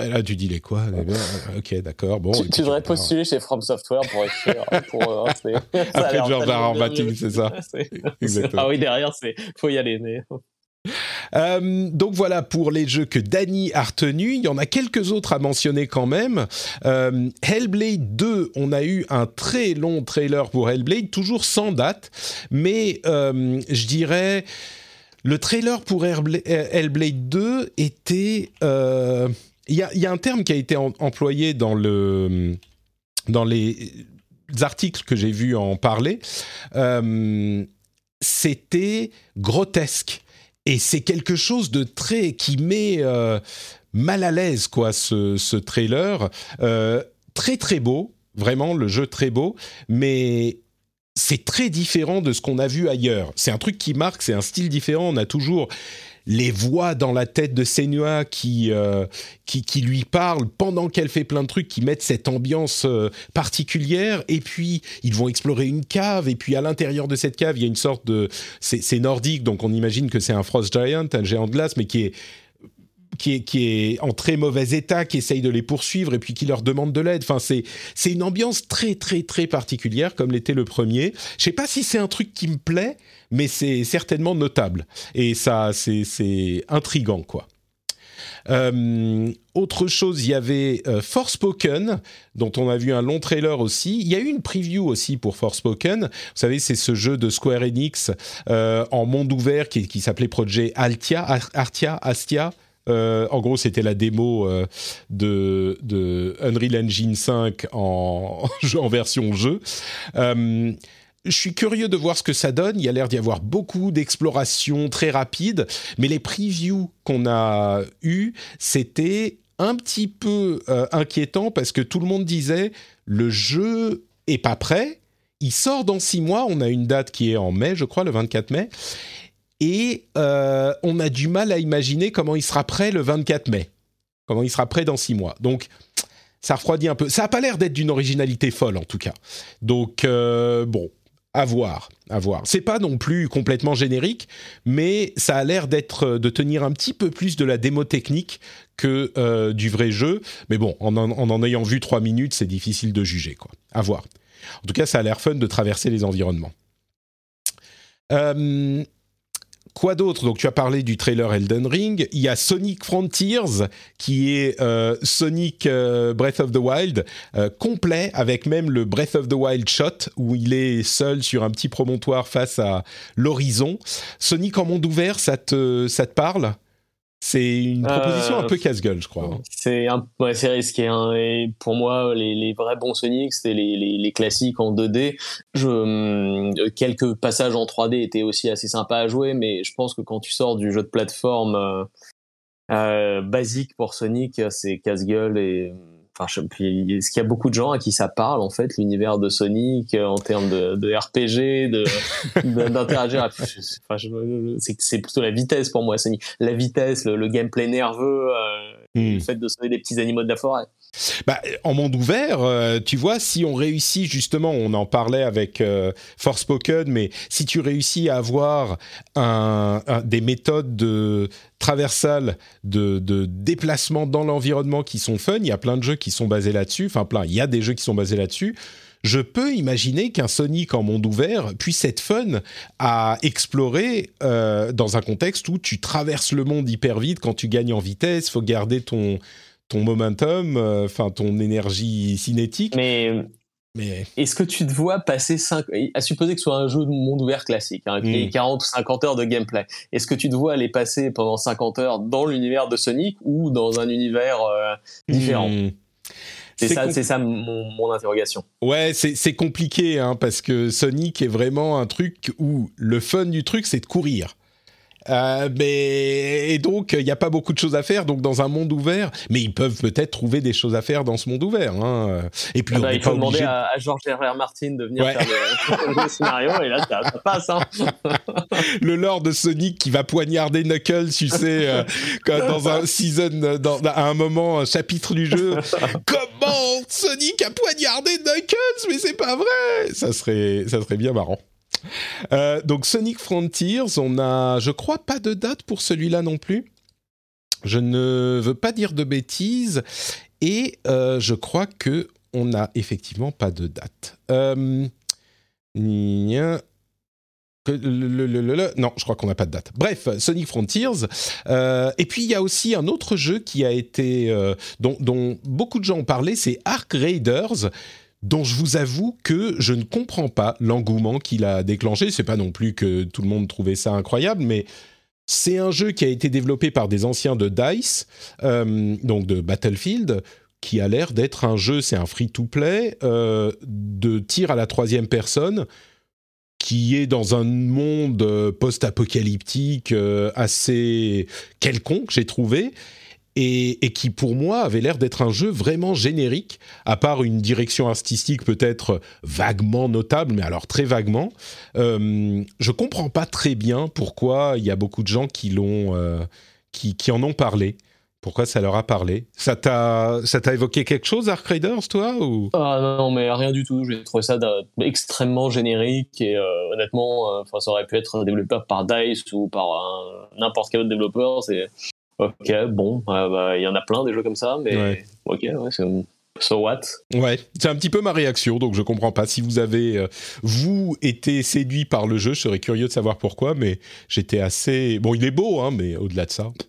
Et là, tu dis « Les quoi ?» Ok, d'accord, bon. Tu, tu devrais postuler chez From Software pour écrire. Pour, euh, c'est, après genre d'Aaron Batting, c'est ça. c'est, Exactement. Ah oui, derrière, il faut y aller, mais... Euh, donc voilà pour les jeux que Dany a retenus. Il y en a quelques autres à mentionner quand même. Euh, Hellblade deux, on a eu un très long trailer pour Hellblade, toujours sans date, mais euh, je dirais le trailer pour Hellblade deux était... Il euh, y, y a un terme qui a été en, employé dans, le, dans les articles que j'ai vus en parler. Euh, c'était grotesque. Et c'est quelque chose de très qui met euh, mal à l'aise quoi ce, ce trailer. Euh, très très beau, vraiment le jeu très beau, mais c'est très différent de ce qu'on a vu ailleurs. C'est un truc qui marque, c'est un style différent. On a toujours les voix dans la tête de Senua qui, euh, qui, qui lui parlent pendant qu'elle fait plein de trucs, qui mettent cette ambiance euh, particulière. Et puis, ils vont explorer une cave. Et puis, à l'intérieur de cette cave, il y a une sorte de... C'est, c'est nordique, donc on imagine que c'est un Frost Giant, un géant de glace, mais qui est... Qui est, qui est en très mauvais état, qui essaye de les poursuivre et puis qui leur demande de l'aide. Enfin, c'est, c'est une ambiance très, très, très particulière, comme l'était le premier. Je sais pas si c'est un truc qui me plaît, mais c'est certainement notable. Et ça, c'est, c'est intriguant, quoi. Euh, autre chose, il y avait euh, Forspoken, dont on a vu un long trailer aussi. Il y a eu une preview aussi pour Forspoken. Vous savez, c'est ce jeu de Square Enix euh, en monde ouvert qui, qui s'appelait Projet Altia, Artia, Astia. Euh, en gros, c'était la démo euh, de, de Unreal Engine cinq en, en version jeu. Euh, je suis curieux de voir ce que ça donne. Il y a l'air d'y avoir beaucoup d'exploration très rapide, mais les previews qu'on a eues, c'était un petit peu euh, inquiétant parce que tout le monde disait le jeu est pas prêt. Il sort dans six mois. On a une date qui est en mai, je crois, le vingt-quatre mai. Et euh, on a du mal à imaginer comment il sera prêt le vingt-quatre mai, comment il sera prêt dans six mois. Donc, ça refroidit un peu. Ça n'a pas l'air d'être d'une originalité folle, en tout cas. Donc, euh, bon, à voir, à voir. C'est pas non plus complètement générique, mais ça a l'air d'être, de tenir un petit peu plus de la démo technique que euh, du vrai jeu. Mais bon, en en, en en ayant vu trois minutes, c'est difficile de juger, quoi. À voir. En tout cas, ça a l'air fun de traverser les environnements. Euh... Quoi d'autre ? Donc, tu as parlé du trailer Elden Ring. Il y a Sonic Frontiers, qui est euh, Sonic euh, Breath of the Wild, euh, complet, avec même le Breath of the Wild shot, où il est seul sur un petit promontoire face à l'horizon. Sonic en monde ouvert, ça te, ça te parle ? C'est une proposition euh, un peu casse-gueule, je crois. C'est, un, ouais, c'est risqué. Hein. Et pour moi, les, les vrais bons Sonic, c'était les, les, les classiques en deux D. Je, hum, quelques passages en trois D étaient aussi assez sympas à jouer, mais je pense que quand tu sors du jeu de plateforme euh, euh, basique pour Sonic, c'est casse-gueule. Et enfin, je, puis, est-ce qu'il y a beaucoup de gens à qui ça parle, en fait, l'univers de Sonic, en termes de, de R P G, de, de, d'interagir. Enfin, je, c'est, c'est plutôt la vitesse pour moi, Sonic. La vitesse, le, le gameplay nerveux, euh, mmh. le fait de sauver des petits animaux de la forêt. Bah, en monde ouvert, euh, tu vois, si on réussit justement, on en parlait avec euh, Forspoken, mais si tu réussis à avoir un, un, des méthodes de traversales, de, de déplacement dans l'environnement qui sont fun, il y a plein de jeux qui sont basés là-dessus, enfin plein, il y a des jeux qui sont basés là-dessus. Je peux imaginer qu'un Sonic en monde ouvert puisse être fun à explorer euh, dans un contexte où tu traverses le monde hyper vite. Quand tu gagnes en vitesse, il faut garder ton, ton momentum, enfin euh, ton énergie cinétique. Mais, Mais... est-ce que tu te vois passer cinq... à supposer que ce soit un jeu de monde ouvert classique, hein, qui ait mmh. quarante ou cinquante heures de gameplay, est-ce que tu te vois aller passer pendant cinquante heures dans l'univers de Sonic ou dans un univers euh, différent mmh. C'est, c'est ça, compl- c'est ça mon, mon interrogation. Ouais, c'est, c'est compliqué, hein, parce que Sonic est vraiment un truc où le fun du truc, c'est de courir. Euh, mais et donc il n'y a pas beaucoup de choses à faire donc dans un monde ouvert, mais ils peuvent peut-être trouver des choses à faire dans ce monde ouvert, hein. Et puis ah on bah, n'est il faut pas demander obligé... à, à George R R. Martin de venir ouais. faire le, le scénario et là ça, ça passe, hein. Le lore de Sonic qui va poignarder Knuckles, tu sais, euh, dans un season, dans, à un moment, un chapitre du jeu. Comment Sonic a poignardé Knuckles, mais c'est pas vrai. Ça serait, ça serait bien marrant. Euh, donc Sonic Frontiers, on a, je crois, pas de date pour celui-là non plus. Je ne veux pas dire de bêtises et euh, je crois que on a effectivement pas de date. Euh, le, le, le, le, le, non, je crois qu'on n'a pas de date. Bref, Sonic Frontiers. Euh, et puis il y a aussi un autre jeu qui a été, euh, dont, dont beaucoup de gens ont parlé, c'est Ark Raiders, dont je vous avoue que je ne comprends pas l'engouement qu'il a déclenché. C'est pas non plus que tout le monde trouvait ça incroyable, mais c'est un jeu qui a été développé par des anciens de DICE, euh, donc de Battlefield, qui a l'air d'être un jeu, c'est un free-to-play, euh, de tir à la troisième personne, qui est dans un monde post-apocalyptique euh, assez quelconque, j'ai trouvé, Et, et qui, pour moi, avait l'air d'être un jeu vraiment générique, à part une direction artistique peut-être vaguement notable, mais alors très vaguement. Euh, je comprends pas très bien pourquoi il y a beaucoup de gens qui, l'ont, euh, qui, qui en ont parlé. Pourquoi ça leur a parlé ? Ça t'a, ça t'a évoqué quelque chose, Ark Raiders, toi ou... Ah non, mais rien du tout. J'ai trouvé ça extrêmement générique et euh, honnêtement, euh, ça aurait pu être développé par DICE ou par un, n'importe quel autre développeur. C'est... Ok, bon, euh, bah, y en a plein des jeux comme ça, mais ouais. ok, ouais, c'est so what. Ouais, c'est un petit peu ma réaction, donc je comprends pas. Si vous avez, euh, vous, été séduit par le jeu, je serais curieux de savoir pourquoi, mais j'étais assez... Bon, il est beau, hein, mais au-delà de ça...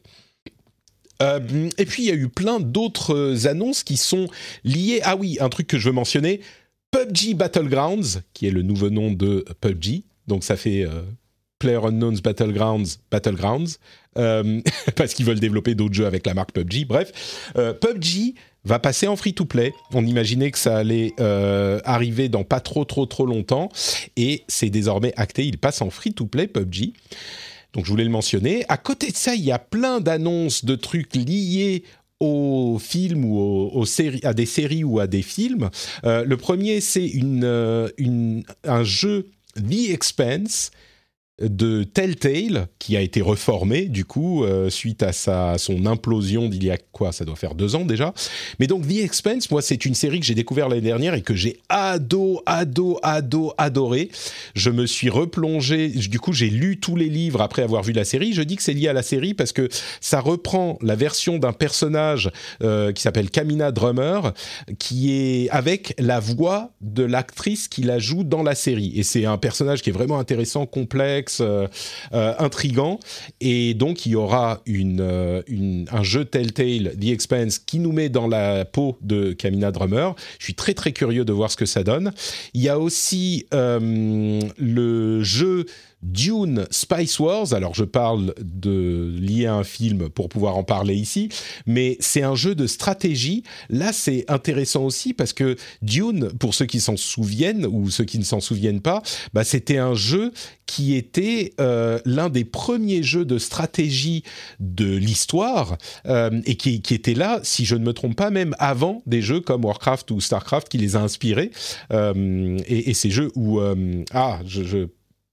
Euh, et puis, il y a eu plein d'autres annonces qui sont liées... Ah oui, un truc que je veux mentionner, P U B G Battlegrounds, qui est le nouveau nom de P U B G, donc ça fait... Euh, PlayerUnknown's Battlegrounds, Battlegrounds, euh, parce qu'ils veulent développer d'autres jeux avec la marque P U B G. Bref, euh, P U B G va passer en free-to-play. On imaginait que ça allait euh, arriver dans pas trop, trop, trop longtemps. Et c'est désormais acté, il passe en free-to-play, P U B G. Donc, je voulais le mentionner. À côté de ça, il y a plein d'annonces de trucs liés aux films ou aux, aux séries, à des séries ou à des films. Euh, le premier, c'est une, euh, une, un jeu The Expanse, de Telltale, qui a été reformé, du coup, euh, suite à sa, son implosion d'il y a quoi, ça doit faire deux ans déjà. Mais donc, The Expanse, moi, c'est une série que j'ai découvert l'année dernière et que j'ai ado, ado, ado, adoré. Je me suis replongé, du coup, j'ai lu tous les livres après avoir vu la série. Je dis que c'est lié à la série parce que ça reprend la version d'un personnage euh, qui s'appelle Kamina Drummer, qui est avec la voix de l'actrice qui la joue dans la série. Et c'est un personnage qui est vraiment intéressant, complexe, Euh, euh, intriguant, et donc il y aura une, euh, une, un jeu Telltale, The Expanse, qui nous met dans la peau de Kamina Drummer. Je suis très très curieux de voir ce que ça donne. Il y a aussi euh, le jeu Dune Spice Wars, alors je parle de lié à un film pour pouvoir en parler ici, mais c'est un jeu de stratégie. Là, c'est intéressant aussi parce que Dune, pour ceux qui s'en souviennent ou ceux qui ne s'en souviennent pas, bah, c'était un jeu qui était euh, l'un des premiers jeux de stratégie de l'histoire euh, et qui, qui était là, si je ne me trompe pas, même avant des jeux comme Warcraft ou Starcraft qui les a inspirés. Euh, et, et ces jeux où... Euh, ah, je... je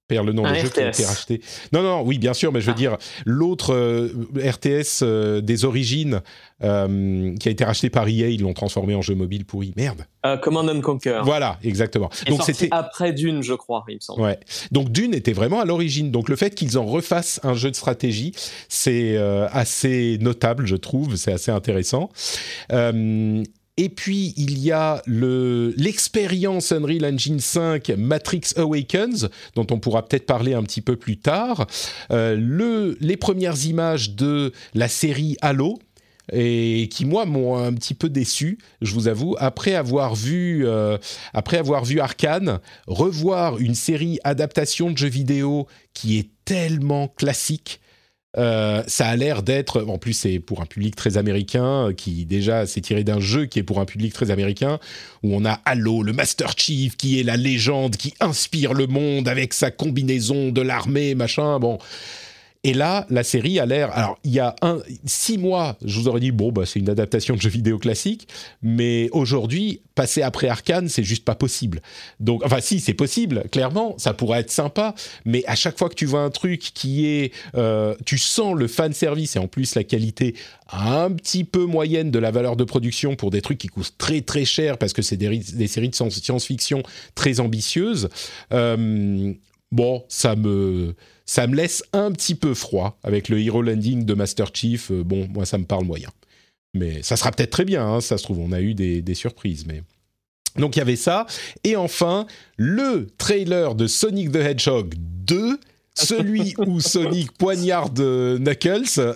perds le nom, un le jeu R T S. qui a été racheté. Non, non, oui, bien sûr, mais je veux ah. dire, l'autre euh, R T S euh, des origines euh, qui a été racheté par E A, ils l'ont transformé en jeu mobile pourri. Merde. Euh, Command and Conquer. Voilà, exactement. Et donc c'était après Dune, je crois, il me semble. Ouais. Donc Dune était vraiment à l'origine. Donc le fait qu'ils en refassent un jeu de stratégie, c'est euh, assez notable, je trouve. C'est assez intéressant. Euh, Et puis, il y a le, l'expérience Unreal Engine cinq Matrix Awakens, dont on pourra peut-être parler un petit peu plus tard. Euh, le, les premières images de la série Halo, et qui, moi, m'ont un petit peu déçu, je vous avoue. Après avoir vu, euh, après avoir vu Arcane, revoir une série adaptation de jeux vidéo qui est tellement classique. Euh, ça a l'air d'être, en plus c'est pour un public très américain, qui déjà s'est tiré d'un jeu qui est pour un public très américain, où on a Halo, le Master Chief, qui est la légende, qui inspire le monde avec sa combinaison de l'armée, machin, bon... Et là, la série a l'air... Alors, il y a un, six mois, je vous aurais dit, bon, bah, c'est une adaptation de jeu vidéo classique, mais aujourd'hui, passer après Arcane, c'est juste pas possible. Donc, enfin, si, c'est possible, clairement, ça pourrait être sympa, mais à chaque fois que tu vois un truc qui est... Euh, tu sens le fanservice, et en plus, la qualité un petit peu moyenne de la valeur de production pour des trucs qui coûtent très, très cher, parce que c'est des, des séries de science-fiction très ambitieuses, euh, bon, ça me... Ça me laisse un petit peu froid avec le Hero Landing de Master Chief. Euh, bon, moi, ça me parle moyen. Mais ça sera peut-être très bien, hein, ça se trouve. On a eu des, des surprises. Mais... Donc, il y avait ça. Et enfin, le trailer de Sonic the Hedgehog deux, celui où Sonic poignarde Knuckles.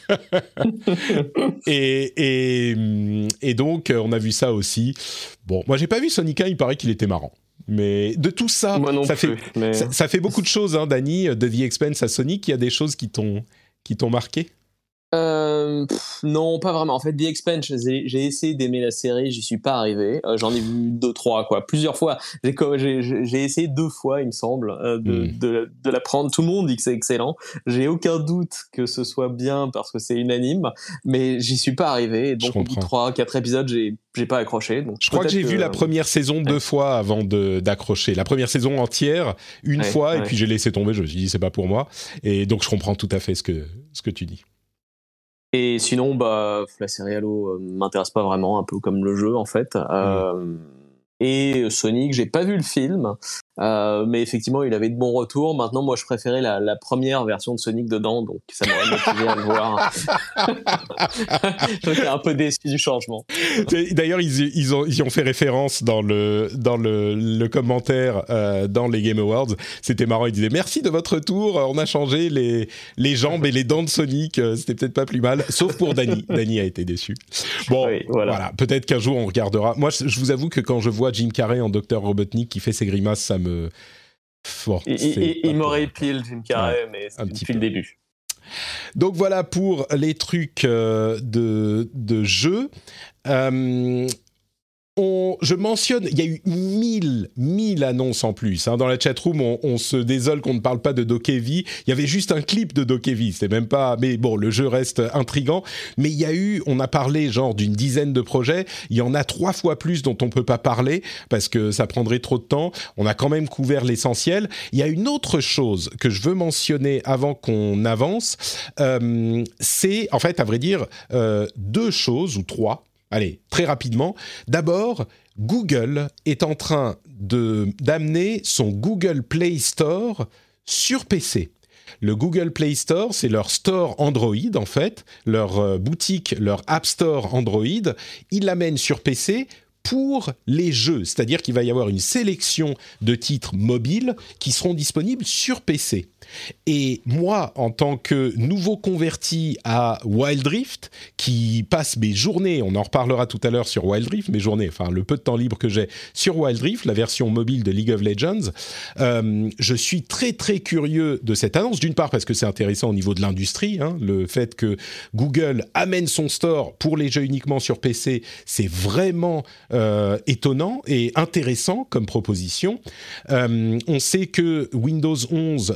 et, et, et donc, on a vu ça aussi. Bon, moi, j'ai pas vu Sonic un, il paraît qu'il était marrant. Mais de tout ça, ça, plus, fait, mais... ça, ça fait beaucoup de choses, hein, Dany, de The Expanse à Sonic. Il y a des choses qui t'ont, qui t'ont marqué ? Euh, pff, non, pas vraiment. En fait, The Expanse, j'ai, j'ai essayé d'aimer la série, j'y suis pas arrivé. Euh, j'en ai vu deux, trois, quoi. Plusieurs fois. J'ai, j'ai, j'ai essayé deux fois, il me semble, euh, de, mm. de, de la prendre. Tout le monde dit que c'est excellent. J'ai aucun doute que ce soit bien parce que c'est unanime, mais j'y suis pas arrivé. Et donc, au bout de trois, quatre épisodes, j'ai, j'ai pas accroché. Donc, je crois que j'ai que, vu euh... la première saison deux ouais. fois avant de, d'accrocher. La première saison entière, une ouais, fois, ouais. et puis j'ai laissé tomber. Je me suis dit, c'est pas pour moi. Et donc, je comprends tout à fait ce que, ce que tu dis. Et sinon, bah, la série Halo euh, m'intéresse pas vraiment, un peu comme le jeu en fait. Euh, mmh. Et Sonic, j'ai pas vu le film, euh, mais effectivement, il avait de bons retours. Maintenant, moi, je préférais la, la première version de Sonic dedans, donc ça m'aurait motivé à le voir. J'étais un peu déçu du changement. D'ailleurs, ils, ils, ont, ils ont fait référence dans le, dans le, le commentaire euh, dans les Game Awards. C'était marrant, ils disaient « Merci de votre retour, on a changé les, les jambes et les dents de Sonic, c'était peut-être pas plus mal. » Sauf pour Dany. Dany a été déçu. Bon, oui, voilà. voilà. Peut-être qu'un jour, on regardera. Moi, je vous avoue que quand je vois Jim Carrey en docteur Robotnik qui fait ses grimaces, ça me... Bon, il il, il m'aurait pile, Jim Carrey, ouais, mais c'est depuis peu. Le début. Donc voilà pour les trucs euh, de, de jeux. Euh, on, je mentionne, il y a eu mille, mille annonces en plus. Hein. Dans la chatroom, on, on se désole qu'on ne parle pas de Dokevi. Il y avait juste un clip de Dokevi, c'était même pas... Mais bon, le jeu reste intriguant. Mais il y a eu, on a parlé genre d'une dizaine de projets. Il y en a trois fois plus dont on ne peut pas parler parce que ça prendrait trop de temps. On a quand même couvert l'essentiel. Il y a une autre chose que je veux mentionner avant qu'on avance. Euh, c'est, en fait, à vrai dire, euh, deux choses ou trois. Allez, très rapidement. D'abord, Google est en train de, d'amener son Google Play Store sur P C. Le Google Play Store, c'est leur store Android, en fait, leur euh, boutique, leur App Store Android. Ils l'amènent sur P C pour les jeux, c'est-à-dire qu'il va y avoir une sélection de titres mobiles qui seront disponibles sur P C. Et moi, en tant que nouveau converti à Wild Rift, qui passe mes journées, on en reparlera tout à l'heure sur Wild Rift, mes journées, enfin le peu de temps libre que j'ai sur Wild Rift, la version mobile de League of Legends, euh, je suis très très curieux de cette annonce, d'une part parce que c'est intéressant au niveau de l'industrie, hein, le fait que Google amène son store pour les jeux uniquement sur P C, c'est vraiment euh, étonnant et intéressant comme proposition. Euh, on sait que Windows onze fait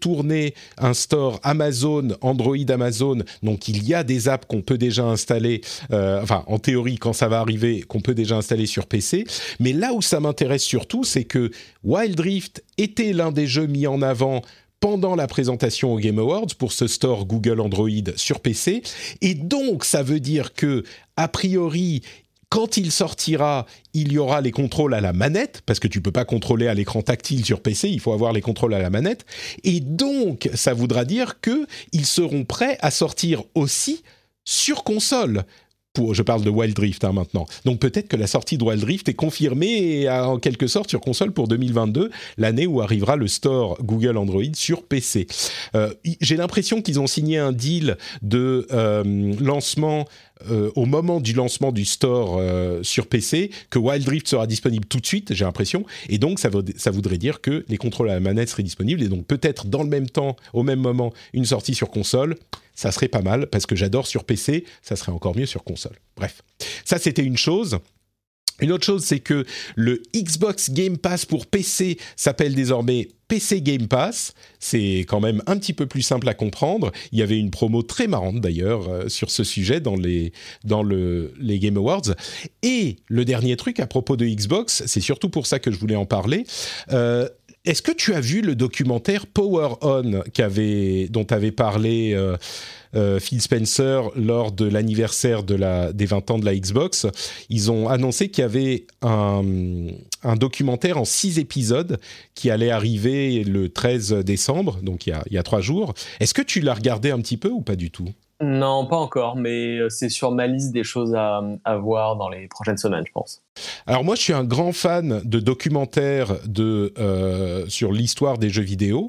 tourner un store Amazon, Android Amazon. Donc, il y a des apps qu'on peut déjà installer, euh, enfin, en théorie, quand ça va arriver, qu'on peut déjà installer sur P C. Mais là où ça m'intéresse surtout, c'est que Wild Rift était l'un des jeux mis en avant pendant la présentation au Game Awards pour ce store Google Android sur P C. Et donc, ça veut dire que, a priori, quand il sortira, il y aura les contrôles à la manette, parce que tu ne peux pas contrôler à l'écran tactile sur P C, il faut avoir les contrôles à la manette. Et donc, ça voudra dire qu'ils seront prêts à sortir aussi sur console. Pour, je parle de Wild Rift hein, maintenant. Donc peut-être que la sortie de Wild Rift est confirmée en quelque sorte sur console pour deux mille vingt-deux, l'année où arrivera le store Google Android sur P C. Euh, j'ai l'impression qu'ils ont signé un deal de euh, lancement euh, au moment du lancement du store euh, sur P C, que Wild Rift sera disponible tout de suite, j'ai l'impression, et donc ça, veut, ça voudrait dire que les contrôles à la manette seraient disponibles, et donc peut-être dans le même temps, au même moment, une sortie sur console. Ça serait pas mal, parce que j'adore sur P C, ça serait encore mieux sur console. Bref, ça c'était une chose. Une autre chose, c'est que le Xbox Game Pass pour P C s'appelle désormais P C Game Pass. C'est quand même un petit peu plus simple à comprendre. Il y avait une promo très marrante d'ailleurs euh, sur ce sujet dans les, dans le, les Game Awards. Et le dernier truc à propos de Xbox, c'est surtout pour ça que je voulais en parler. Euh, Est-ce que tu as vu le documentaire Power On qu'avait, dont avait parlé euh, euh, Phil Spencer lors de l'anniversaire de la, des vingt ans de la Xbox? Ils ont annoncé qu'il y avait un, un documentaire en six épisodes qui allait arriver le treize décembre, donc il y a, il y a trois jours. Est-ce que tu l'as regardé un petit peu ou pas du tout? Non, pas encore, mais c'est sur ma liste des choses à, à voir dans les prochaines semaines, je pense. Alors moi, je suis un grand fan de documentaires de, euh, sur l'histoire des jeux vidéo.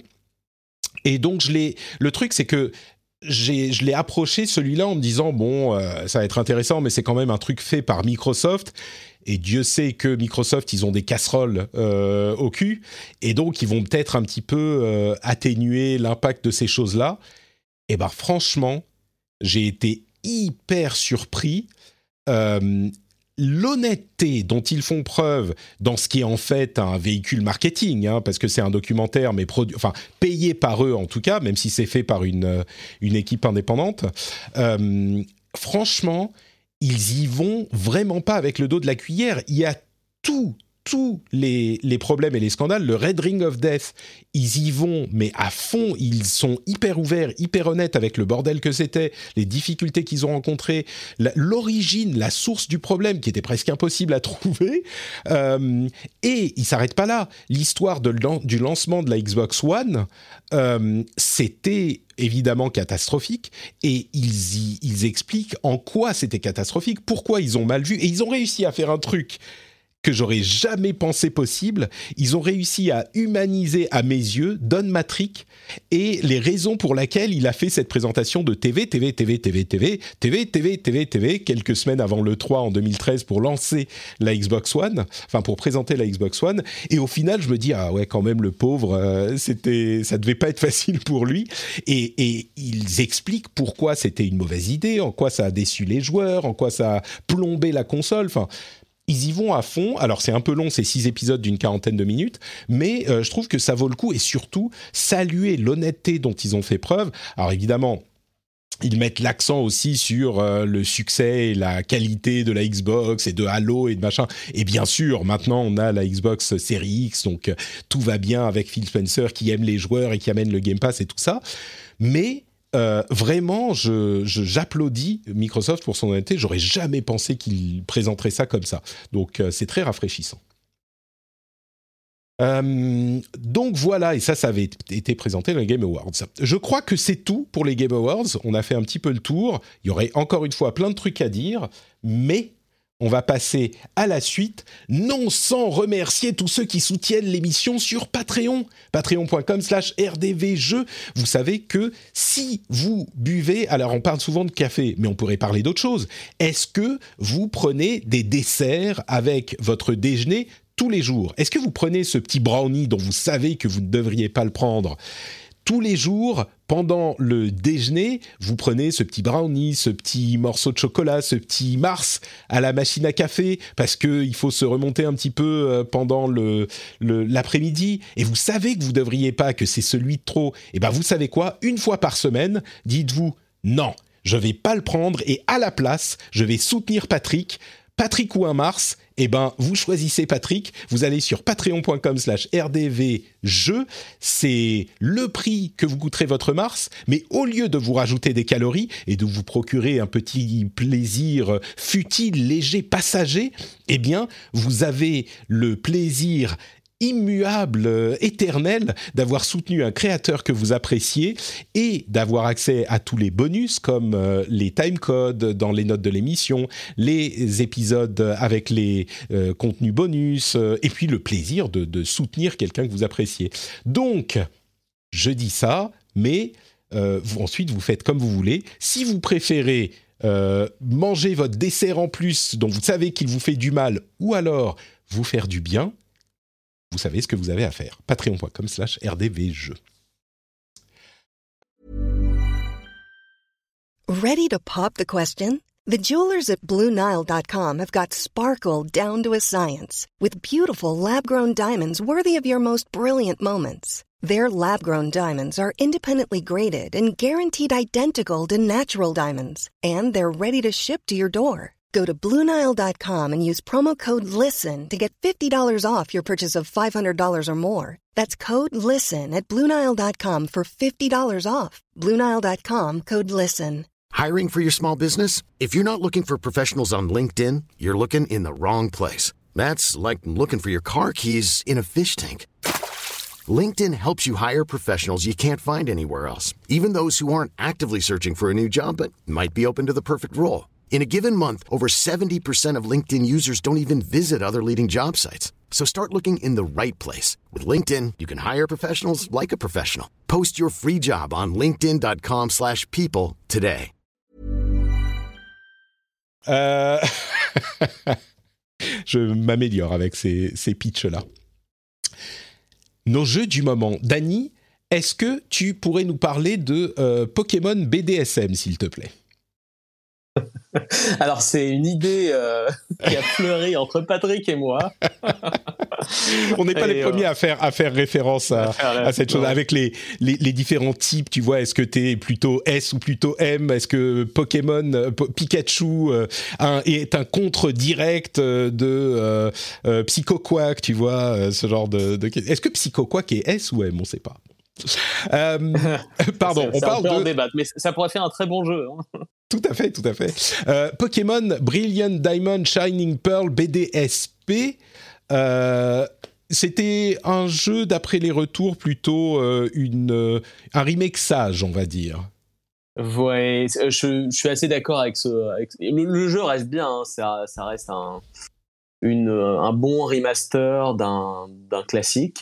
Et donc, je l'ai... le truc, c'est que j'ai, je l'ai approché, celui-là, en me disant, bon, euh, ça va être intéressant, mais c'est quand même un truc fait par Microsoft. Et Dieu sait que Microsoft, ils ont des casseroles euh, au cul. Et donc, ils vont peut-être un petit peu euh, atténuer l'impact de ces choses-là. Et bien, franchement... j'ai été hyper surpris. Euh, l'honnêteté dont ils font preuve dans ce qui est en fait un véhicule marketing, hein, parce que c'est un documentaire, mais produ- enfin, payé par eux en tout cas, même si c'est fait par une, une équipe indépendante. Euh, franchement, ils y vont vraiment pas avec le dos de la cuillère. Il y a tout. Tous les, les problèmes et les scandales, le Red Ring of Death, ils y vont, mais à fond, ils sont hyper ouverts, hyper honnêtes avec le bordel que c'était, les difficultés qu'ils ont rencontrées, la, l'origine, la source du problème qui était presque impossible à trouver. Euh, et ils ne s'arrêtent pas là. L'histoire de, du lancement de la Xbox One, euh, c'était évidemment catastrophique, et ils, y, ils expliquent en quoi c'était catastrophique, pourquoi ils ont mal vu, et ils ont réussi à faire un truc que j'aurais jamais pensé possible. Ils ont réussi à humaniser, à mes yeux, Don Matrick et les raisons pour lesquelles il a fait cette présentation de T V, T V, T V, T V, T V, T V, T V, T V, T V, quelques semaines avant l'E trois en deux mille treize pour lancer la Xbox One, enfin pour présenter la Xbox One. Et au final, je me dis, ah ouais, quand même, le pauvre, euh, c'était, ça devait pas être facile pour lui. Et, et ils expliquent pourquoi c'était une mauvaise idée, en quoi ça a déçu les joueurs, en quoi ça a plombé la console, enfin... Ils y vont à fond. Alors, c'est un peu long, c'est six épisodes d'une quarantaine de minutes, mais euh, je trouve que ça vaut le coup, et surtout, saluer l'honnêteté dont ils ont fait preuve. Alors, évidemment, ils mettent l'accent aussi sur euh, le succès et la qualité de la Xbox et de Halo et de machin. Et bien sûr, maintenant, on a la Xbox Series X, donc euh, tout va bien avec Phil Spencer qui aime les joueurs et qui amène le Game Pass et tout ça. Mais... Euh, vraiment, je, je, j'applaudis Microsoft pour son honnêteté. J'aurais jamais pensé qu'il présenterait ça comme ça. Donc, euh, c'est très rafraîchissant. Euh, donc voilà, et ça, ça avait été présenté dans les Game Awards. Je crois que c'est tout pour les Game Awards. On a fait un petit peu le tour. Il y aurait encore une fois plein de trucs à dire, mais... on va passer à la suite, non sans remercier tous ceux qui soutiennent l'émission sur Patreon, patreon.com slash rdvjeux. Vous savez que si vous buvez, alors on parle souvent de café, mais on pourrait parler d'autre chose. Est-ce que vous prenez des desserts avec votre déjeuner tous les jours? Est-ce que vous prenez ce petit brownie dont vous savez que vous ne devriez pas le prendre tous les jours, pendant le déjeuner, vous prenez ce petit brownie, ce petit morceau de chocolat, ce petit Mars à la machine à café, parce qu'il faut se remonter un petit peu pendant le, le, l'après-midi, et vous savez que vous ne devriez pas, que c'est celui de trop. Et bien, vous savez quoi ? Une fois par semaine, dites-vous « Non, je ne vais pas le prendre, et à la place, je vais soutenir Patrick. Patrick ou un Mars, eh ben, vous choisissez Patrick, vous allez sur patreon.com slash rdvjeux, c'est le prix que vous coûterez votre Mars, mais au lieu de vous rajouter des calories et de vous procurer un petit plaisir futile, léger, passager, eh bien, vous avez le plaisir immuable, euh, éternel, d'avoir soutenu un créateur que vous appréciez et d'avoir accès à tous les bonus comme euh, les timecodes dans les notes de l'émission, les épisodes avec les euh, contenus bonus euh, et puis le plaisir de, de soutenir quelqu'un que vous appréciez. Donc, je dis ça, mais euh, vous, ensuite vous faites comme vous voulez. Si vous préférez euh, manger votre dessert en plus dont vous savez qu'il vous fait du mal ou alors vous faire du bien, vous savez ce que vous avez à faire. Patreon.com slash rdvjeux. Ready to pop the question? The jewelers at Blue Nile dot com have got sparkle down to a science with beautiful lab-grown diamonds worthy of your most brilliant moments. Their lab-grown diamonds are independently graded and guaranteed identical to natural diamonds, and they're ready to ship to your door. Go to Blue Nile dot com and use promo code LISTEN to get fifty dollars off your purchase of five hundred dollars or more. That's code LISTEN at Blue Nile dot com for fifty dollars off. Blue Nile dot com, code LISTEN. Hiring for your small business? If you're not looking for professionals on LinkedIn, you're looking in the wrong place. That's like looking for your car keys in a fish tank. LinkedIn helps you hire professionals you can't find anywhere else, even those who aren't actively searching for a new job but might be open to the perfect role. In a given month, over seventy percent of LinkedIn users don't even visit other leading job sites. So start looking in the right place. With LinkedIn, you can hire professionals like a professional. Post your free job on linkedin.com slash people today. Euh... Je m'améliore avec ces, ces pitchs-là. Nos jeux du moment. Dany, est-ce que tu pourrais nous parler de euh, Pokémon B D S M, s'il te plaît ? Alors, c'est une idée euh, qui a fleuri entre Patrick et moi. On n'est pas et les premiers euh, à, faire, à faire référence à, à cette chose, avec les, les, les différents types, tu vois, est-ce que tu es plutôt S ou plutôt M, est-ce que Pokémon, euh, Pikachu euh, un, est un contre direct de euh, euh, Psychoquack, tu vois, euh, ce genre de, de... Est-ce que Psychoquack est S ou M, on ne sait pas. Euh, pardon, c'est, on c'est parle un peu de... en débat, mais ça pourrait faire un très bon jeu. Hein. Tout à fait, tout à fait. Euh, Pokémon Brilliant Diamond Shining Pearl B D S P, euh, c'était un jeu, d'après les retours, plutôt euh, une, euh, un remake sage, on va dire. Ouais, je, je suis assez d'accord avec ce... Avec, le, le jeu reste bien, hein, ça, ça reste un, une, un bon remaster d'un, d'un classique.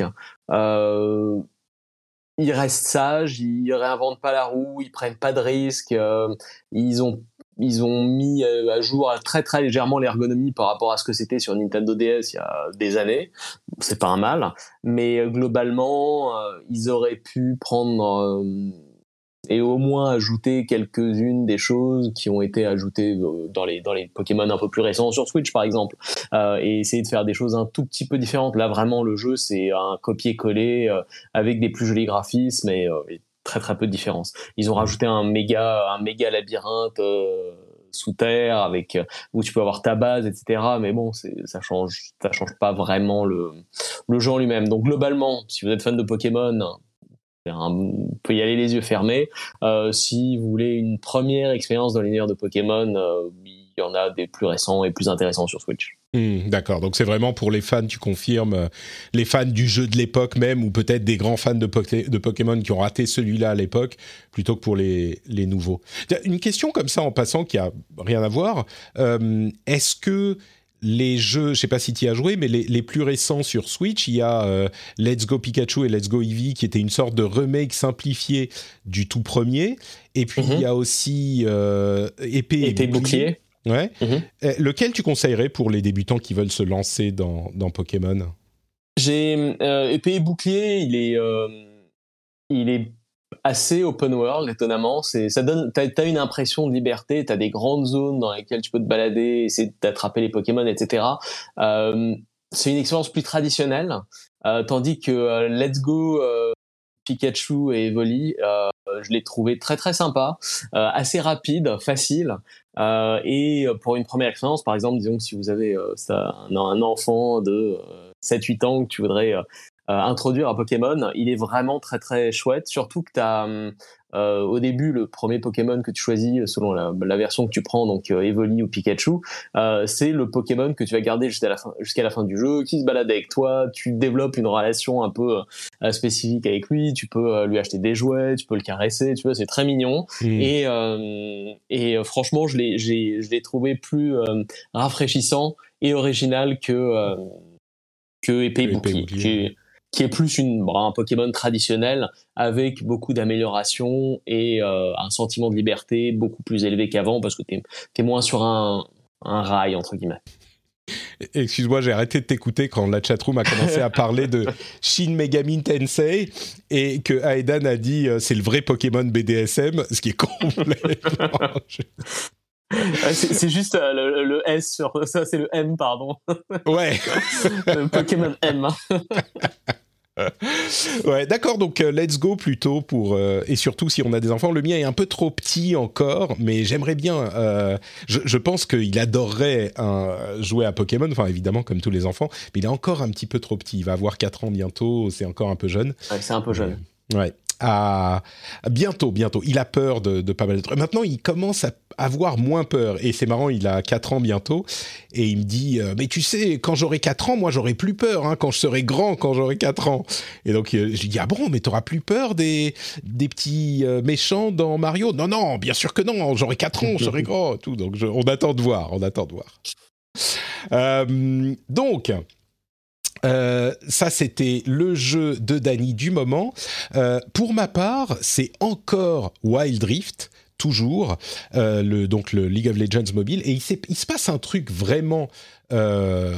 Euh, ils restent sages, ils réinventent pas la roue, ils prennent pas de risques, euh, ils ont ils ont mis à jour très très légèrement l'ergonomie par rapport à ce que c'était sur Nintendo D S il y a des années. C'est pas un mal, mais globalement euh, ils auraient pu prendre euh, et au moins ajouter quelques-unes des choses qui ont été ajoutées dans les, dans les Pokémon un peu plus récents sur Switch par exemple, euh, et essayer de faire des choses un tout petit peu différentes. Là vraiment le jeu c'est un copier-coller euh, avec des plus jolis graphismes et, euh, et très très peu de différence. Ils ont rajouté un méga, un méga labyrinthe euh, sous terre avec, où tu peux avoir ta base, et cetera. Mais bon, c'est, ça change, ça change pas vraiment le, le jeu en lui-même. Donc globalement, si vous êtes fan de Pokémon, vous pouvez y aller les yeux fermés. Euh, si vous voulez une première expérience dans l'univers de Pokémon, euh, il y en a des plus récents et plus intéressants sur Switch. Mmh, d'accord, donc c'est vraiment pour les fans, tu confirmes, euh, les fans du jeu de l'époque même, ou peut-être des grands fans de, Poké- de Pokémon qui ont raté celui-là à l'époque, plutôt que pour les, les nouveaux. Une question comme ça en passant qui a rien à voir, euh, est-ce que les jeux, je ne sais pas si tu y as joué, mais les, les plus récents sur Switch, il y a euh, Let's Go Pikachu et Let's Go Eevee qui était une sorte de remake simplifié du tout premier, et puis mm-hmm. il y a aussi euh, Épée et, et Bouclier. Ouais. Mm-hmm. Lequel tu conseillerais pour les débutants qui veulent se lancer dans, dans Pokémon ? J'ai euh, Épée et Bouclier, il est, euh, il est assez open world, étonnamment. C'est, ça donne, t'as, t'as une impression de liberté, t'as des grandes zones dans lesquelles tu peux te balader, essayer d'attraper les Pokémon, et cetera. Euh, c'est une expérience plus traditionnelle, euh, tandis que euh, Let's Go, euh, Pikachu et Evoli, euh, je l'ai trouvé très très sympa, euh, assez rapide, facile, euh, et pour une première expérience, par exemple, disons que si vous avez euh, ça, un, un enfant de euh, sept huit ans que tu voudrais euh, euh, introduire un Pokémon, il est vraiment très très chouette, surtout que tu as euh, au début le premier Pokémon que tu choisis selon la, la version que tu prends, donc euh, Evoli ou Pikachu, euh, c'est le Pokémon que tu vas garder jusqu'à la fin, jusqu'à la fin du jeu, qui se balade avec toi, tu développes une relation un peu euh, spécifique avec lui, tu peux euh, lui acheter des jouets, tu peux le caresser, tu vois, c'est très mignon. Mmh. Et, euh, et euh, franchement, je l'ai, j'ai, je l'ai trouvé plus euh, rafraîchissant et original que, euh, que Épée et Bouclier, qui, qui est plus une, un Pokémon traditionnel avec beaucoup d'améliorations et euh, un sentiment de liberté beaucoup plus élevé qu'avant parce que t'es, t'es moins sur un, un rail, entre guillemets. Excuse-moi, j'ai arrêté de t'écouter quand la chatroom a commencé à parler de Shin Megami Tensei et que Aedan a dit euh, c'est le vrai Pokémon B D S M, ce qui est complètement... c'est, c'est juste euh, le, le S sur ça, c'est le M, pardon. Ouais. Le Pokémon M. Ouais, d'accord, donc euh, let's go plutôt pour euh, et surtout si on a des enfants. Le mien est un peu trop petit encore, mais j'aimerais bien. Euh, je, je pense qu'il adorerait un, jouer à Pokémon, enfin évidemment comme tous les enfants, mais il est encore un petit peu trop petit. Il va avoir quatre ans bientôt, c'est encore un peu jeune. Ouais, c'est un peu jeune. Euh, ouais. À, à bientôt, bientôt. Il a peur de, de pas mal de trucs. Maintenant, il commence à avoir moins peur. Et c'est marrant, il a quatre ans bientôt. Et il me dit, euh, mais tu sais, quand j'aurai quatre ans, moi, j'aurai plus peur. Hein, quand je serai grand, quand j'aurai quatre ans. Et donc, euh, je lui dis, ah bon, mais t'auras plus peur des, des petits euh, méchants dans Mario ? Non, non, bien sûr que non. J'aurai quatre ans, je serai grand. Tout. Donc, je, on attend de voir. On attend de voir. Euh, donc... Euh, ça, c'était le jeu de Dany du moment. Euh, pour ma part, c'est encore Wild Rift, toujours, euh, le, donc le League of Legends mobile. Et il, il se passe un truc vraiment euh,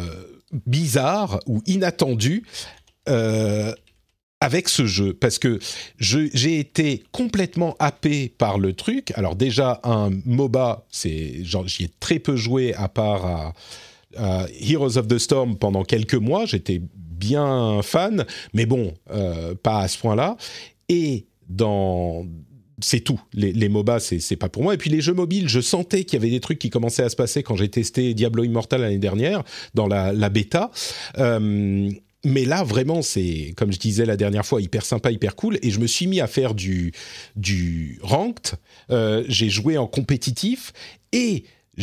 bizarre ou inattendu euh, avec ce jeu. Parce que je, j'ai été complètement happé par le truc. Alors déjà, un MOBA, c'est, genre, j'y ai très peu joué à part à... Uh, Heroes of the Storm pendant quelques mois, j'étais bien fan, mais bon, euh, pas à ce point-là. Et dans... c'est tout. Les, les MOBA, c'est, c'est pas pour moi. Et puis les jeux mobiles, je sentais qu'il y avait des trucs qui commençaient à se passer quand j'ai testé Diablo Immortal l'année dernière, dans la, la bêta. Euh, mais là, vraiment, c'est, comme je disais la dernière fois, hyper sympa, hyper cool. Et je me suis mis à faire du, du ranked. Euh, j'ai joué en compétitif et...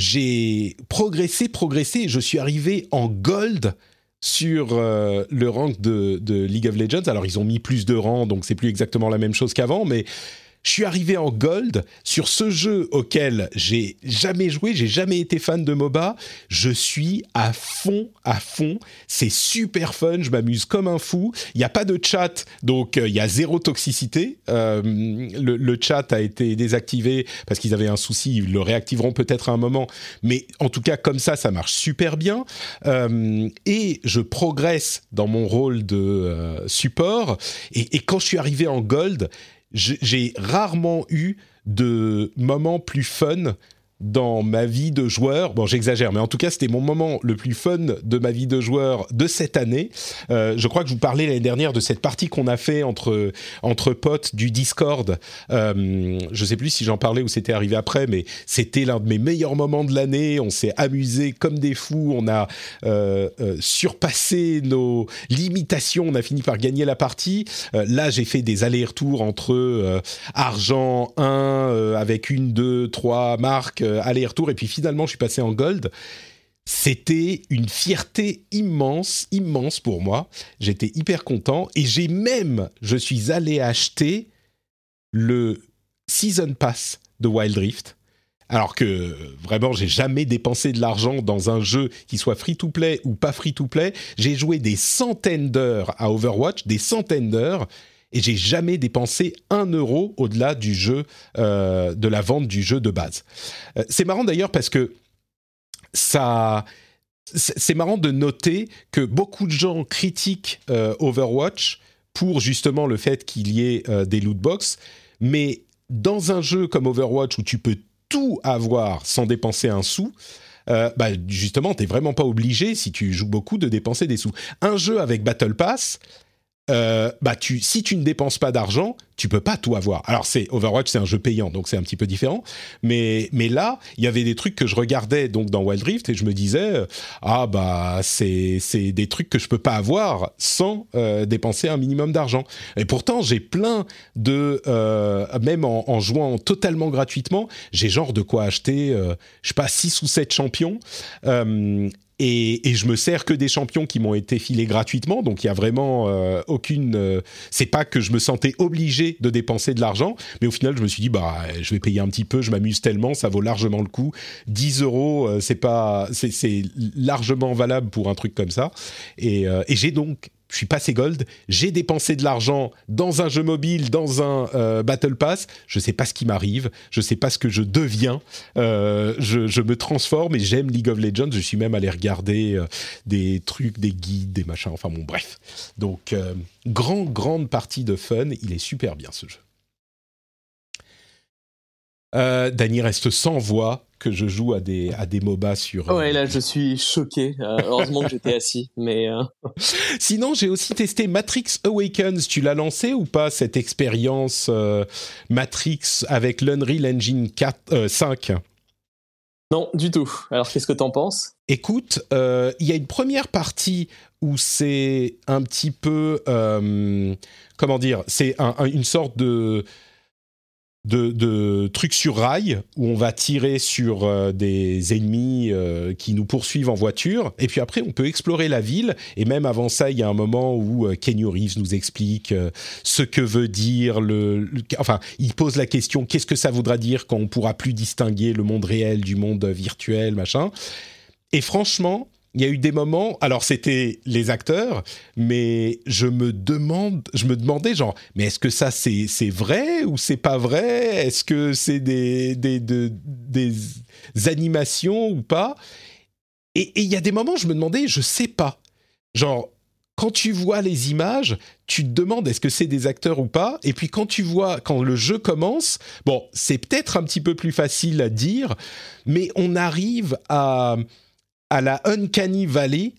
j'ai progressé, progressé, je suis arrivé en gold sur euh, le rank de, de League of Legends. Alors, ils ont mis plus de rangs, donc c'est plus exactement la même chose qu'avant, mais je suis arrivé en gold sur ce jeu auquel j'ai jamais joué, j'ai jamais été fan de MOBA. Je suis à fond, à fond. C'est super fun, je m'amuse comme un fou. Il n'y a pas de chat, donc euh, il y a zéro toxicité. Euh, le, le chat a été désactivé parce qu'ils avaient un souci. Ils le réactiveront peut-être à un moment, mais en tout cas comme ça, ça marche super bien. Euh, et je progresse dans mon rôle de euh, support. Et, et quand je suis arrivé en gold, j'ai rarement eu de moments plus fun dans ma vie de joueur. Bon, j'exagère, mais en tout cas, c'était mon moment le plus fun de ma vie de joueur de cette année. Euh, je crois que je vous parlais l'année dernière de cette partie qu'on a fait entre, entre potes du Discord. Euh, je ne sais plus si j'en parlais ou c'était arrivé après, mais c'était l'un de mes meilleurs moments de l'année. On s'est amusé comme des fous. On a euh, euh, surpassé nos limitations. On a fini par gagner la partie. Euh, là, j'ai fait des allers-retours entre euh, argent un euh, avec une, deux, trois marques, euh, aller-retour, et puis finalement je suis passé en gold. C'était une fierté immense, immense pour moi. J'étais hyper content, et j'ai même, je suis allé acheter le Season Pass de Wild Rift, alors que vraiment j'ai jamais dépensé de l'argent dans un jeu qui soit free-to-play ou pas free-to-play. J'ai joué des centaines d'heures à Overwatch, des centaines d'heures, et j'ai jamais dépensé un euro au-delà du jeu, euh, de la vente du jeu de base. Euh, c'est marrant d'ailleurs parce que ça, c'est marrant de noter que beaucoup de gens critiquent euh, Overwatch pour justement le fait qu'il y ait euh, des loot box. Mais dans un jeu comme Overwatch où tu peux tout avoir sans dépenser un sou, euh, bah justement, t'es vraiment pas obligé, si tu joues beaucoup, de dépenser des sous. Un jeu avec Battle Pass, euh, bah tu, si tu ne dépenses pas d'argent, tu peux pas tout avoir. Alors c'est Overwatch, c'est un jeu payant, donc c'est un petit peu différent. Mais mais là, il y avait des trucs que je regardais donc dans Wild Rift et je me disais ah bah c'est c'est des trucs que je peux pas avoir sans euh, dépenser un minimum d'argent. Et pourtant j'ai plein de euh, même en, en jouant totalement gratuitement, j'ai genre de quoi acheter euh, je sais pas six ou sept champions. Euh, Et, et je me sers que des champions qui m'ont été filés gratuitement, donc il y a vraiment euh, aucune. Euh, c'est pas que je me sentais obligé de dépenser de l'argent, mais au final je me suis dit bah je vais payer un petit peu, je m'amuse tellement, ça vaut largement le coup. dix euros, euh, c'est pas, c'est, c'est largement valable pour un truc comme ça. Et, euh, et j'ai donc. Je suis passé gold, j'ai dépensé de l'argent dans un jeu mobile, dans un euh, Battle Pass. Je sais pas ce qui m'arrive, je sais pas ce que je deviens. Euh, je, je me transforme et j'aime League of Legends. Je suis même allé regarder euh, des trucs, des guides, des machins. Enfin bon, bref. Donc, euh, grand, grande partie de fun. Il est super bien ce jeu. Euh, Dany reste sans voix que je joue à des, à des MOBA sur... Ouais, là, je suis choqué. Euh, heureusement que j'étais assis, mais... Euh... Sinon, j'ai aussi testé Matrix Awakens. Tu l'as lancé ou pas, cette expérience euh, Matrix avec l'Unreal Engine quatre, euh, cinq? Non, du tout. Alors, qu'est-ce que t'en penses? Écoute, il euh, y a une première partie où c'est un petit peu... Euh, comment dire? C'est un, un, une sorte de... De, de trucs sur rail où on va tirer sur euh, des ennemis euh, qui nous poursuivent en voiture, et puis après on peut explorer la ville, et même avant ça il y a un moment où euh, Keanu Reeves nous explique euh, ce que veut dire le, le enfin il pose la question qu'est-ce que ça voudra dire quand on pourra plus distinguer le monde réel du monde virtuel, machin. Et franchement, il y a eu des moments, alors c'était les acteurs, mais je me demande, je me demandais genre, mais est-ce que ça c'est c'est vrai ou c'est pas vrai? Est-ce que c'est des des de, des animations ou pas? Et il y a des moments, je me demandais, je sais pas. Genre, quand tu vois les images, tu te demandes est-ce que c'est des acteurs ou pas. Et puis quand tu vois, quand le jeu commence, bon, c'est peut-être un petit peu plus facile à dire, mais on arrive à à la Uncanny Valley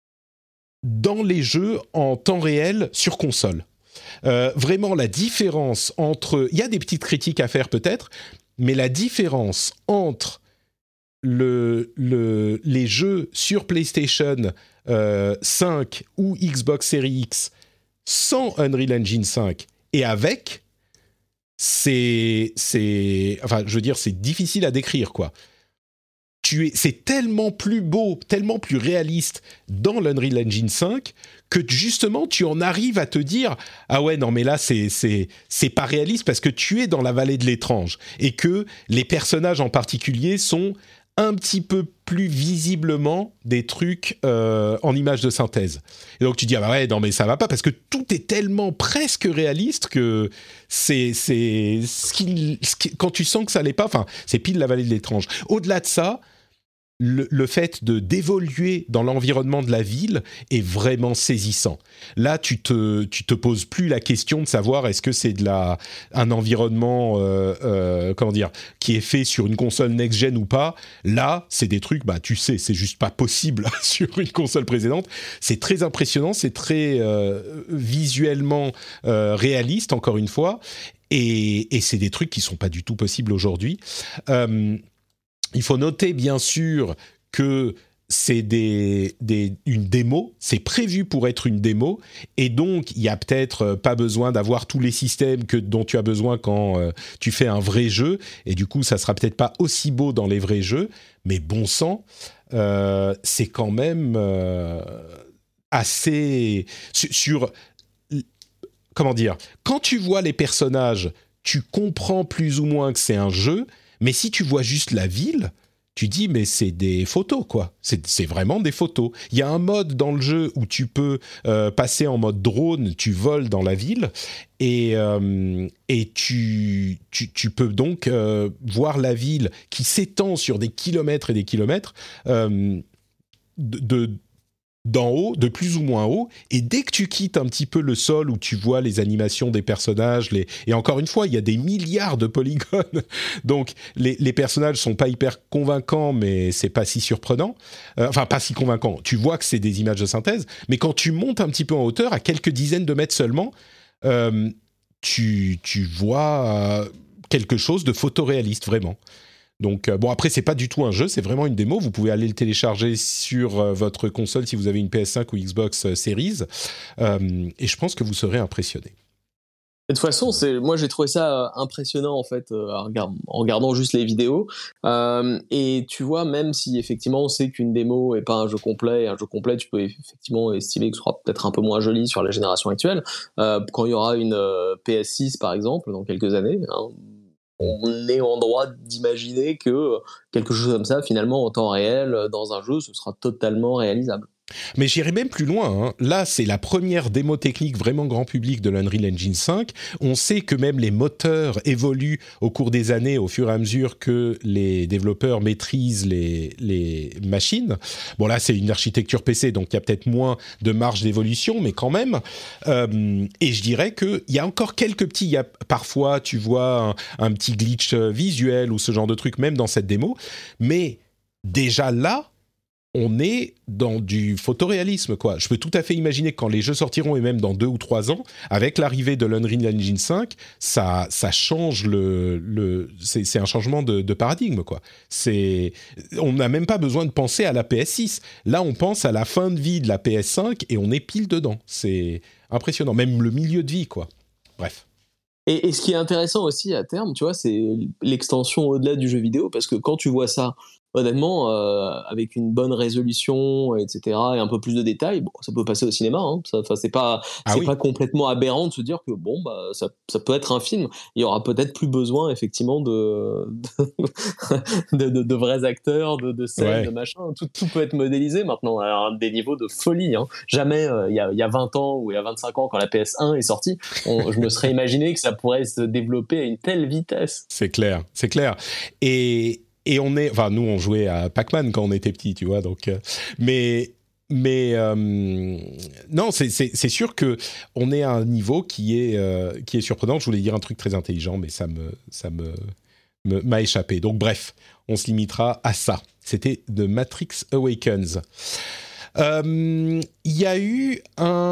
dans les jeux en temps réel sur console. Euh, vraiment, la différence entre... Il y a des petites critiques à faire peut-être, mais la différence entre le, le, les jeux sur PlayStation euh, cinq ou Xbox Series X sans Unreal Engine cinq et avec, c'est... c'est enfin, je veux dire, c'est difficile à décrire, quoi. Tu es, c'est tellement plus beau, tellement plus réaliste dans l'Unreal Engine cinq que justement tu en arrives à te dire ah ouais non mais là c'est c'est c'est pas réaliste parce que tu es dans la vallée de l'étrange et que les personnages en particulier sont un petit peu plus visiblement des trucs euh, en images de synthèse. Et donc tu dis ah bah ouais non mais ça va pas parce que tout est tellement presque réaliste que c'est c'est ce qui, ce qui, quand tu sens que ça l'est pas, enfin c'est pile la vallée de l'étrange. Au-delà de ça, Le, le fait de d'évoluer dans l'environnement de la ville est vraiment saisissant. Là, tu te tu te poses plus la question de savoir est-ce que c'est de la un environnement euh, euh, comment dire qui est fait sur une console next-gen ou pas. Là, c'est des trucs bah tu sais, c'est juste pas possible sur une console précédente. C'est très impressionnant, c'est très euh, visuellement euh, réaliste encore une fois, et et c'est des trucs qui sont pas du tout possibles aujourd'hui. Euh, Il faut noter, bien sûr, que c'est des, des, une démo, c'est prévu pour être une démo, et donc il n'y a peut-être pas besoin d'avoir tous les systèmes que, dont tu as besoin quand euh, tu fais un vrai jeu, et du coup, ça sera peut-être pas aussi beau dans les vrais jeux, mais bon sang, euh, c'est quand même euh, assez... Sur, sur... Comment dire ? Quand tu vois les personnages, tu comprends plus ou moins que c'est un jeu. Mais si tu vois juste la ville, tu dis mais c'est des photos quoi. C'est, c'est vraiment des photos. Il y a un mode dans le jeu où tu peux euh, passer en mode drone, tu voles dans la ville et euh, et tu, tu tu peux donc euh, voir la ville qui s'étend sur des kilomètres et des kilomètres euh, de, de d'en haut, de plus ou moins haut, et dès que tu quittes un petit peu le sol où tu vois les animations des personnages, les... et encore une fois, il y a des milliards de polygones, donc les, les personnages sont pas hyper convaincants, mais c'est pas si surprenant, euh, enfin pas si convaincant, tu vois que c'est des images de synthèse, mais quand tu montes un petit peu en hauteur, à quelques dizaines de mètres seulement, euh, tu, tu vois euh, quelque chose de photoréaliste, vraiment. Donc, euh, bon, après, c'est pas du tout un jeu, c'est vraiment une démo. Vous pouvez aller le télécharger sur euh, votre console si vous avez une P S cinq ou Xbox euh, Series. Euh, et je pense que vous serez impressionné. De toute façon, c'est, moi j'ai trouvé ça impressionnant en fait euh, en, regard, en regardant juste les vidéos. Euh, et tu vois, même si effectivement on sait qu'une démo est pas un jeu complet, un jeu complet, tu peux effectivement estimer que ce sera peut-être un peu moins joli sur la génération actuelle. Euh, quand il y aura une euh, P S six par exemple dans quelques années, hein, on est en droit d'imaginer que quelque chose comme ça, finalement en temps réel dans un jeu, ce sera totalement réalisable. Mais j'irai même plus loin, hein. Là, c'est la première démo technique vraiment grand public de l'Unreal Engine cinq. On sait que même les moteurs évoluent au cours des années, au fur et à mesure que les développeurs maîtrisent les, les machines. Bon, là, c'est une architecture P C, donc il y a peut-être moins de marge d'évolution, mais quand même. Euh, et je dirais qu'il y a encore quelques petits... Il y a, parfois, tu vois un, un petit glitch visuel ou ce genre de truc, même dans cette démo. Mais déjà là... on est dans du photoréalisme, quoi. Je peux tout à fait imaginer que quand les jeux sortiront, et même dans deux ou trois ans, avec l'arrivée de l'Unreal Engine cinq, ça, ça change le... le c'est, c'est un changement de, de paradigme, quoi. C'est, on n'a même pas besoin de penser à la P S six. Là, on pense à la fin de vie de la P S cinq et on est pile dedans. C'est impressionnant. Même le milieu de vie, quoi. Bref. Et, et ce qui est intéressant aussi à terme, tu vois, c'est l'extension au-delà du jeu vidéo, parce que quand tu vois ça, honnêtement, euh, avec une bonne résolution, et cetera, et un peu plus de détails, bon, ça peut passer au cinéma. Hein. Ça, c'est pas, ah c'est oui. pas complètement aberrant de se dire que bon, bah, ça, ça peut être un film. Il y aura peut-être plus besoin, effectivement, de de, de, de vrais acteurs, de, de scènes, ouais. de machin. Tout, tout peut être modélisé maintenant à des niveaux de folie. Hein. Jamais, euh, il y a, il y a vingt ans ou il y a vingt-cinq ans, quand la P S un est sortie, on, je me serais imaginé que ça pourrait se développer à une telle vitesse. C'est clair, c'est clair. Et Et on est, enfin nous on jouait à Pac-Man quand on était petit, tu vois, donc, euh, mais mais euh, non, c'est c'est c'est sûr que on est à un niveau qui est euh, qui est surprenant. Je voulais dire un truc très intelligent, mais ça me ça me, me m'a échappé. Donc bref, on se limitera à ça. C'était The Matrix Awakens. Il euh, y a eu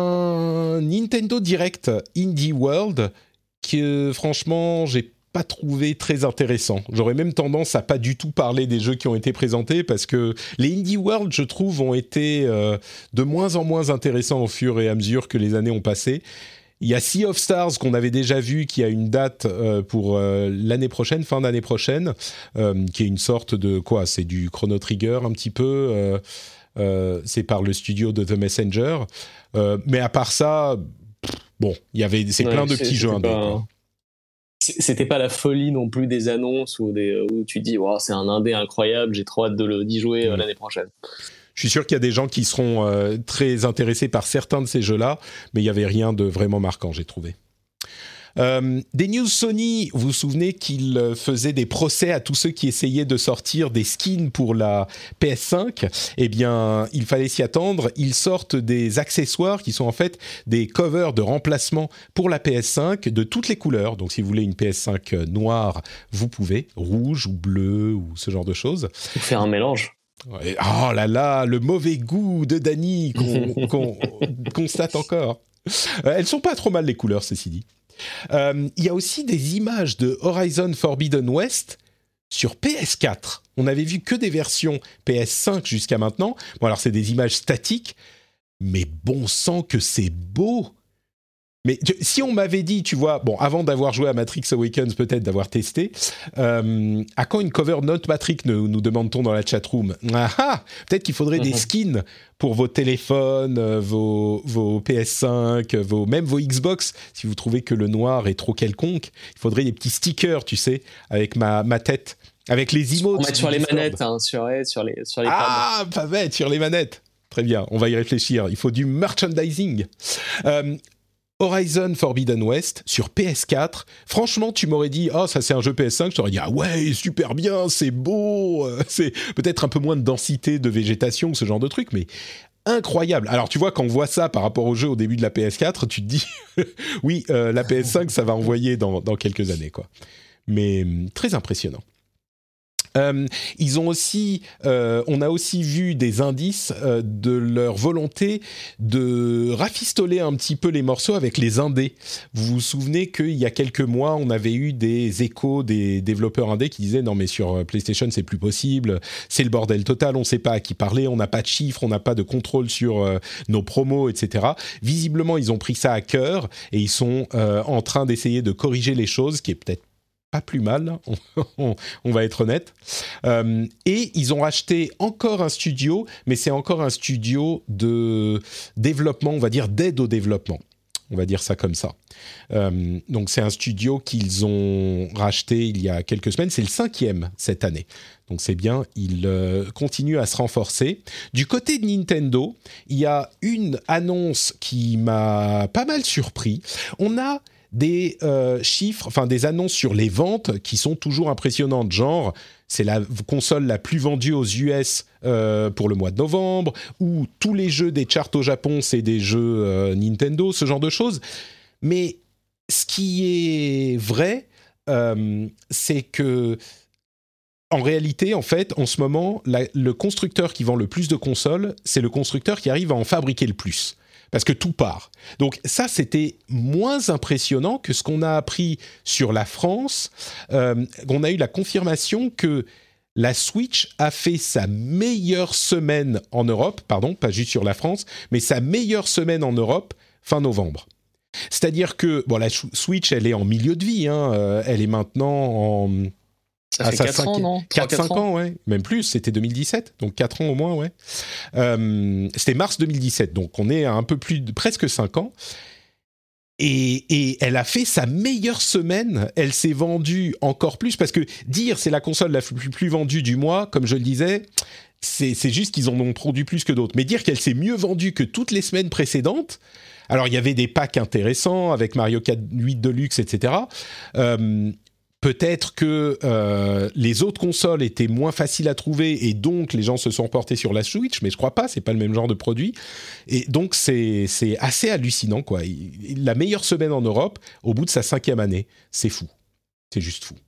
un Nintendo Direct Indie World que franchement j'ai pas trouvé très intéressant. J'aurais même tendance à pas du tout parler des jeux qui ont été présentés parce que les Indie World, je trouve, ont été euh, de moins en moins intéressants au fur et à mesure que les années ont passé. Il y a Sea of Stars qu'on avait déjà vu, qui a une date euh, pour euh, l'année prochaine, fin d'année prochaine, euh, qui est une sorte de quoi ? C'est du Chrono Trigger un petit peu. Euh, euh, c'est par le studio de The Messenger. Euh, mais à part ça, pff, bon, il y avait c'est ouais, plein de petits jeux indés. Pas... C'était pas la folie non plus des annonces où, des, où tu dis wow, c'est un indé incroyable, j'ai trop hâte de le, d'y jouer mmh. l'année prochaine. Je suis sûr qu'il y a des gens qui seront euh, très intéressés par certains de ces jeux-là, mais il n'y avait rien de vraiment marquant, j'ai trouvé. Euh, des news Sony, vous vous souvenez qu'ils faisaient des procès à tous ceux qui essayaient de sortir des skins pour la P S cinq. Eh bien, il fallait s'y attendre. Ils sortent des accessoires qui sont en fait des covers de remplacement pour la P S cinq de toutes les couleurs. Donc, si vous voulez une P S cinq noire, vous pouvez, rouge ou bleu ou ce genre de choses. Faire un mélange. Oh là là, le mauvais goût de Dany qu'on, qu'on constate encore. Elles sont pas trop mal les couleurs, ceci dit. Euh, il y a aussi des images de Horizon Forbidden West sur P S quatre. On n'avait vu que des versions P S cinq jusqu'à maintenant. Bon, alors c'est des images statiques, mais bon sang que c'est beau. Mais si on m'avait dit, tu vois, bon, avant d'avoir joué à Matrix Awakens, peut-être d'avoir testé, euh, à quand une cover Not Matrix, nous, nous demande-t-on dans la chatroom. Ah ah, peut-être qu'il faudrait mm-hmm. des skins pour vos téléphones, vos, vos P S cinq, vos, même vos Xbox. Si vous trouvez que le noir est trop quelconque, il faudrait des petits stickers, tu sais, avec ma, ma tête, avec les emotes. On va mettre sur les manettes, hein, sur, sur les sur les Ah, pas bête, sur les manettes. Très bien, on va y réfléchir. Il faut du merchandising. Euh, Horizon Forbidden West sur P S quatre. Franchement, tu m'aurais dit, oh, ça c'est un jeu P S cinq. Je t'aurais dit, ah ouais, super bien, c'est beau. C'est peut-être un peu moins de densité de végétation, ce genre de truc, mais incroyable. Alors tu vois, quand on voit ça par rapport au jeu au début de la P S quatre, tu te dis oui, euh, la P S cinq ça va envoyer dans, dans quelques années, quoi. Mais très impressionnant. Euh, ils ont aussi, euh, on a aussi vu des indices euh, de leur volonté de rafistoler un petit peu les morceaux avec les indés. Vous vous souvenez qu'il y a quelques mois, on avait eu des échos des développeurs indés qui disaient non mais sur PlayStation c'est plus possible, c'est le bordel total, on ne sait pas à qui parler, on n'a pas de chiffres, on n'a pas de contrôle sur euh, nos promos, et cetera. Visiblement, ils ont pris ça à cœur et ils sont euh, en train d'essayer de corriger les choses, ce qui est peut-être pas plus mal, on, on, on va être honnête. Euh, et ils ont racheté encore un studio, mais c'est encore un studio de développement, on va dire d'aide au développement. On va dire ça comme ça. Euh, donc c'est un studio qu'ils ont racheté il y a quelques semaines, c'est le cinquième cette année. Donc c'est bien, il euh, continue à se renforcer. Du côté de Nintendo, il y a une annonce qui m'a pas mal surpris. On a des euh, chiffres, enfin des annonces sur les ventes qui sont toujours impressionnantes, genre c'est la console la plus vendue aux U S euh, pour le mois de novembre, ou tous les jeux des charts au Japon c'est des jeux euh, Nintendo, ce genre de choses. Mais ce qui est vrai, euh, c'est que en réalité, en fait, en ce moment, la, le constructeur qui vend le plus de consoles, c'est le constructeur qui arrive à en fabriquer le plus. Parce que tout part. Donc ça, c'était moins impressionnant que ce qu'on a appris sur la France. Euh, on a eu la confirmation que la Switch a fait sa meilleure semaine en Europe, pardon, pas juste sur la France, mais sa meilleure semaine en Europe fin novembre. C'est-à-dire que, bon, la Switch, elle est en milieu de vie, hein, euh, elle est maintenant en... Ça fait quatre ans, non ? quatre cinq ans, ouais. Même plus, c'était deux mille dix-sept, donc quatre ans au moins, ouais. Euh, c'était mars deux mille dix-sept, donc on est à un peu plus de presque cinq ans. Et, et elle a fait sa meilleure semaine, elle s'est vendue encore plus, parce que dire c'est la console la plus, plus vendue du mois, comme je le disais, c'est, c'est juste qu'ils en ont produit plus que d'autres. Mais dire qu'elle s'est mieux vendue que toutes les semaines précédentes, alors il y avait des packs intéressants avec Mario Kart huit Deluxe, et cetera. Euh, Peut-être que euh, les autres consoles étaient moins faciles à trouver et donc les gens se sont portés sur la Switch, mais je crois pas, c'est pas le même genre de produit. Et donc c'est, c'est assez hallucinant, quoi. La meilleure semaine en Europe au bout de sa cinquième année, c'est fou. C'est juste fou.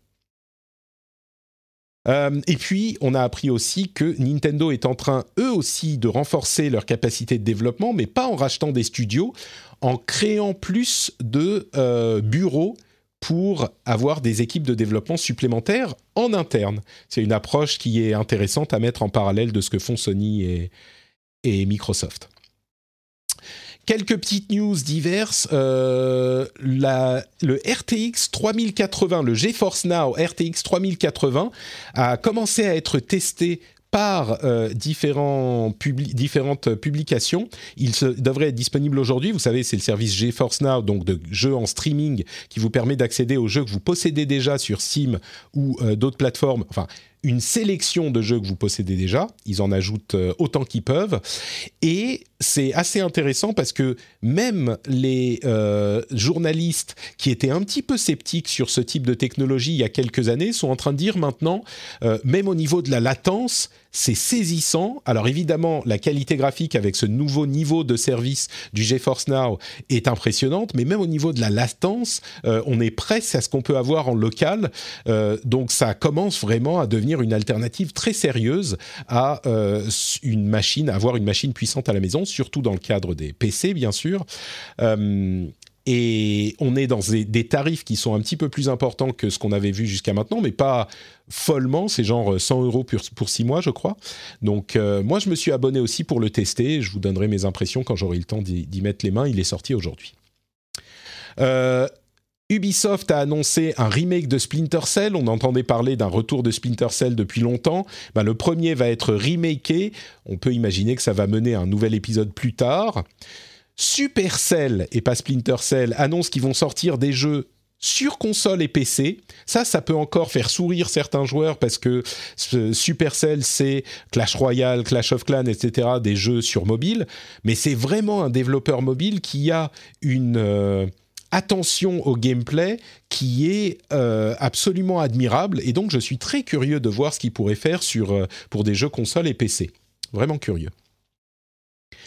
Euh, et puis, on a appris aussi que Nintendo est en train, eux aussi, de renforcer leur capacité de développement, mais pas en rachetant des studios, en créant plus de euh, bureaux pour avoir des équipes de développement supplémentaires en interne. C'est une approche qui est intéressante à mettre en parallèle de ce que font Sony et, et Microsoft. Quelques petites news diverses. Euh, la, le R T X trois mille quatre-vingts, le GeForce Now R T X trois mille quatre-vingts a commencé à être testé par euh, différents publi- différentes publications. Il se, devrait être disponible aujourd'hui. Vous savez, c'est le service GeForce Now, donc de jeux en streaming, qui vous permet d'accéder aux jeux que vous possédez déjà sur Steam ou euh, d'autres plateformes. Enfin, une sélection de jeux que vous possédez déjà. Ils en ajoutent euh, autant qu'ils peuvent. Et c'est assez intéressant parce que même les euh, journalistes qui étaient un petit peu sceptiques sur ce type de technologie il y a quelques années sont en train de dire maintenant, euh, même au niveau de la latence, c'est saisissant. Alors évidemment, la qualité graphique avec ce nouveau niveau de service du GeForce Now est impressionnante, mais même au niveau de la latence, euh, on est presque à ce qu'on peut avoir en local. Euh, donc ça commence vraiment à devenir une alternative très sérieuse à euh, une machine, à avoir une machine puissante à la maison, surtout dans le cadre des P C, bien sûr. Euh, Et on est dans des, des tarifs qui sont un petit peu plus importants que ce qu'on avait vu jusqu'à maintenant, mais pas follement. C'est genre cent euros pour, pour six mois, je crois. Donc, euh, moi, je me suis abonné aussi pour le tester. Je vous donnerai mes impressions quand j'aurai le temps d'y, d'y mettre les mains. Il est sorti aujourd'hui. Euh, Ubisoft a annoncé un remake de Splinter Cell. On entendait parler d'un retour de Splinter Cell depuis longtemps. Ben, le premier va être remaké. On peut imaginer que ça va mener à un nouvel épisode plus tard. Supercell, et pas Splinter Cell, annoncent qu'ils vont sortir des jeux sur console et P C. Ça, ça peut encore faire sourire certains joueurs parce que Supercell, c'est Clash Royale, Clash of Clans, et cetera, des jeux sur mobile. Mais c'est vraiment un développeur mobile qui a une euh, attention au gameplay qui est euh, absolument admirable. Et donc, je suis très curieux de voir ce qu'il pourrait faire sur, euh, pour des jeux console et P C. Vraiment curieux.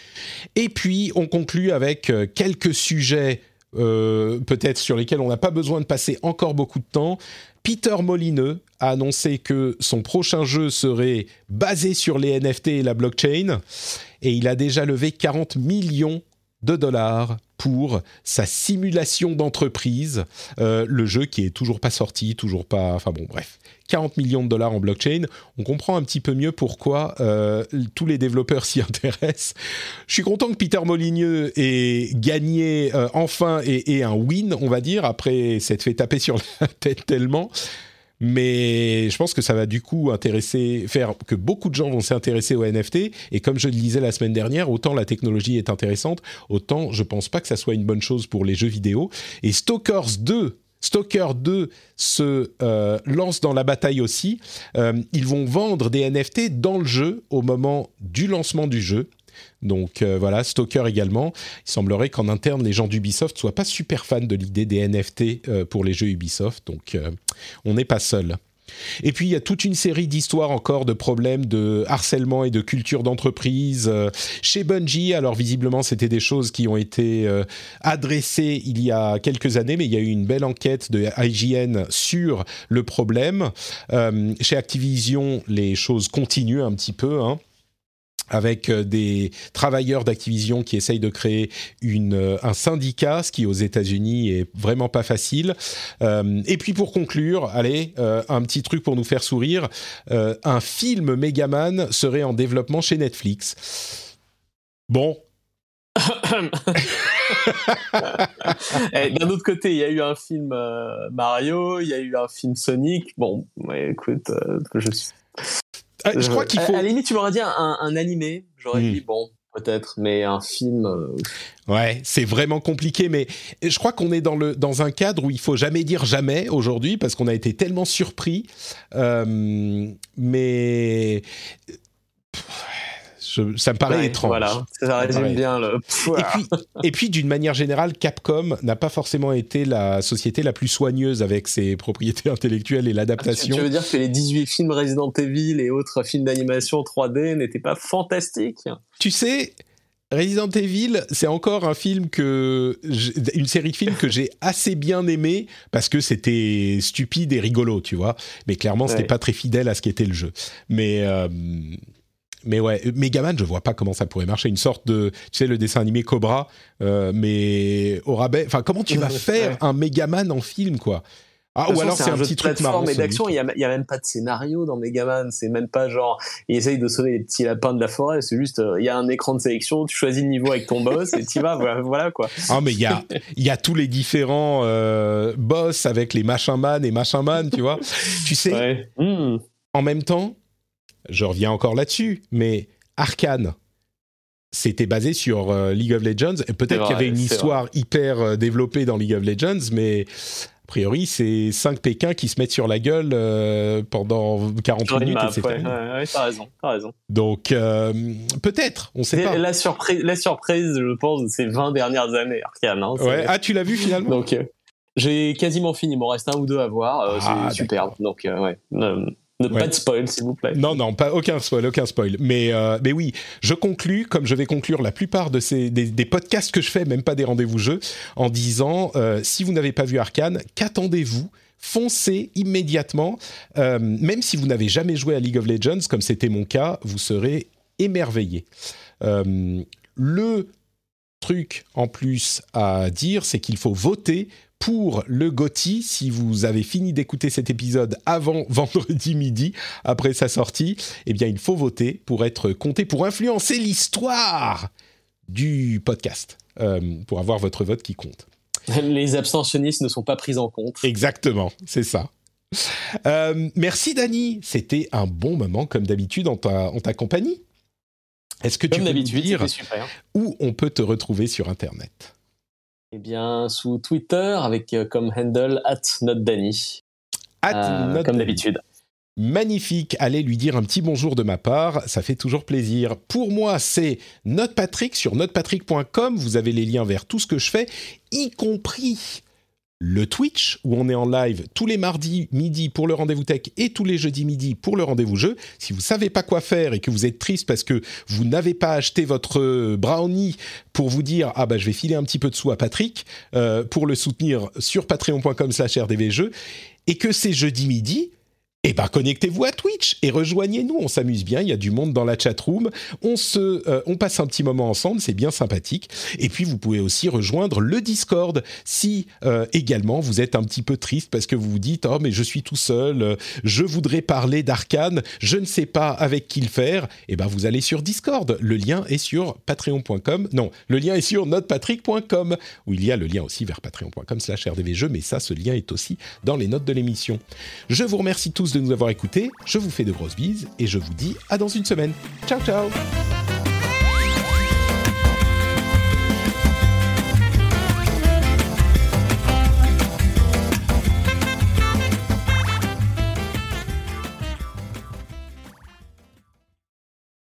Et puis, on conclut avec euh, quelques sujets, euh, peut-être sur lesquels on n'a pas besoin de passer encore beaucoup de temps. Peter Molineux a annoncé que son prochain jeu serait basé sur les N F T et la blockchain, et il a déjà levé quarante millions de dollars pour sa simulation d'entreprise, euh, le jeu qui est toujours pas sorti, toujours pas... Enfin bon, bref, quarante millions de dollars en blockchain. On comprend un petit peu mieux pourquoi euh, tous les développeurs s'y intéressent. Je suis content que Peter Molineux ait gagné euh, enfin et, et un win, on va dire, après s'être fait taper sur la tête tellement. Mais je pense que ça va du coup intéresser, faire que beaucoup de gens vont s'intéresser aux N F T. Et comme je le disais la semaine dernière, autant la technologie est intéressante, autant je pense pas que ça soit une bonne chose pour les jeux vidéo. Et Stalkers deux, Stalker deux se euh, lance dans la bataille aussi. Euh, ils vont vendre des N F T dans le jeu au moment du lancement du jeu. Donc euh, voilà, Stalker également. Il semblerait qu'en interne, les gens d'Ubisoft soient pas super fans de l'idée des N F T euh, pour les jeux Ubisoft. Donc euh, on n'est pas seul. Et puis il y a toute une série d'histoires encore de problèmes de harcèlement et de culture d'entreprise euh, chez Bungie. Alors visiblement c'était des choses qui ont été euh, adressées il y a quelques années, mais il y a eu une belle enquête de I G N sur le problème. Euh, chez Activision, les choses continuent un petit peu, hein, avec des travailleurs d'Activision qui essayent de créer une, un syndicat, ce qui aux États-Unis est vraiment pas facile. Euh, et puis pour conclure, allez, euh, un petit truc pour nous faire sourire, euh, un film Megaman serait en développement chez Netflix. Bon. Et d'un autre côté, il y a eu un film euh, Mario, il y a eu un film Sonic. Bon, ouais, écoute, euh, je suis... Euh, je crois qu'il faut... À, à la limite, tu m'aurais dit un, un animé, j'aurais mmh. dit bon, peut-être, mais un film... Euh... Ouais, c'est vraiment compliqué, mais je crois qu'on est dans, le, dans un cadre où il faut jamais dire jamais aujourd'hui, parce qu'on a été tellement surpris, euh, mais... Je, ça me paraît ouais, étrange. Voilà, ça résume bien le... Et puis, et puis, d'une manière générale, Capcom n'a pas forcément été la société la plus soigneuse avec ses propriétés intellectuelles et l'adaptation. Tu veux dire que les dix-huit films Resident Evil et autres films d'animation trois D n'étaient pas fantastiques ? Tu sais... Resident Evil, c'est encore un film que... une série de films que j'ai assez bien aimé parce que c'était stupide et rigolo, tu vois. Mais clairement, c'était ouais. pas très fidèle à ce qu'était le jeu. Mais... Euh... Mais ouais, Megaman, je vois pas comment ça pourrait marcher. Une sorte de, tu sais, le dessin animé Cobra, euh, mais au rabais. Enfin, comment tu vas faire ouais. un Megaman en film, quoi ? Ah, ou alors c'est, c'est un, un petit truc marrant. Mais d'action, il y, y a même pas de scénario dans Megaman. C'est même pas genre, il essaye de sauver les petits lapins de la forêt. C'est juste, il euh, y a un écran de sélection, tu choisis le niveau avec ton boss et t'y vas. Voilà, voilà quoi. Ah, mais il y a, il y a tous les différents euh, boss avec les machin man et machin man, tu vois. Tu sais, ouais. mmh. En même temps. Je reviens encore là-dessus, mais Arcane, c'était basé sur euh, League of Legends. Et peut-être vrai, qu'il y avait une histoire vrai. hyper euh, développée dans League of Legends, mais a priori, c'est cinq Pékins qui se mettent sur la gueule euh, pendant quarante sur minutes, map, et cetera. Ouais, ouais, ouais, t'as raison, t'as raison. Donc, euh, peut-être, on sait pas. La surprise, la surprise, je pense, de ces vingt dernières années, Arcane. Hein, ouais. Ah, tu l'as vu finalement ? Donc, euh, j'ai quasiment fini, il m'en reste un ou deux à voir. Euh, ah, c'est superbe. Donc, euh, ouais. Euh, Ne ouais. Pas de spoil, s'il vous plaît. Non, non, pas, aucun spoil, aucun spoil. Mais, euh, mais oui, je conclus, comme je vais conclure la plupart de ces, des, des podcasts que je fais, même pas des rendez-vous jeux, en disant, euh, si vous n'avez pas vu Arcane, qu'attendez-vous ? Foncez immédiatement. Euh, même si vous n'avez jamais joué à League of Legends, comme c'était mon cas, vous serez émerveillé. Euh, le truc en plus à dire, c'est qu'il faut voter pour le G O T Y, si vous avez fini d'écouter cet épisode avant vendredi midi, après sa sortie, eh bien, il faut voter pour être compté, pour influencer l'histoire du podcast, euh, pour avoir votre vote qui compte. Les abstentionnistes ne sont pas pris en compte. Exactement, c'est ça. Euh, merci Dany, c'était un bon moment, comme d'habitude, en ta, en ta compagnie. Est-ce que comme tu peux nous dire où on peut te retrouver sur Internet ? Eh bien, sous Twitter, avec euh, comme handle at notdany. Euh, comme d'habitude. Magnifique. Allez lui dire un petit bonjour de ma part, ça fait toujours plaisir. Pour moi, c'est NotePatrick sur notepatrick point com. Vous avez les liens vers tout ce que je fais, y compris le Twitch, où on est en live tous les mardis midi pour le rendez-vous tech et tous les jeudis midi pour le rendez-vous jeu. Si vous ne savez pas quoi faire et que vous êtes triste parce que vous n'avez pas acheté votre brownie pour vous dire « Ah bah je vais filer un petit peu de sous à Patrick euh, pour le soutenir sur patreon.com slash rdvjeux » et que c'est jeudi midi, eh ben connectez-vous à Twitch et rejoignez-nous, on s'amuse bien, il y a du monde dans la chatroom, on se, euh, on passe un petit moment ensemble, c'est bien sympathique. Et puis vous pouvez aussi rejoindre le Discord si euh, également vous êtes un petit peu triste parce que vous vous dites « Oh mais je suis tout seul, euh, je voudrais parler d'Arcane, je ne sais pas avec qui le faire », eh ben vous allez sur Discord, le lien est sur patreon point com, non, le lien est sur notrepatrick point com, où il y a le lien aussi vers patreon point com slash r d v jeux, mais ça, ce lien est aussi dans les notes de l'émission. Je vous remercie tous de nous avoir écoutés, je vous fais de grosses bises et je vous dis à dans une semaine. Ciao ciao.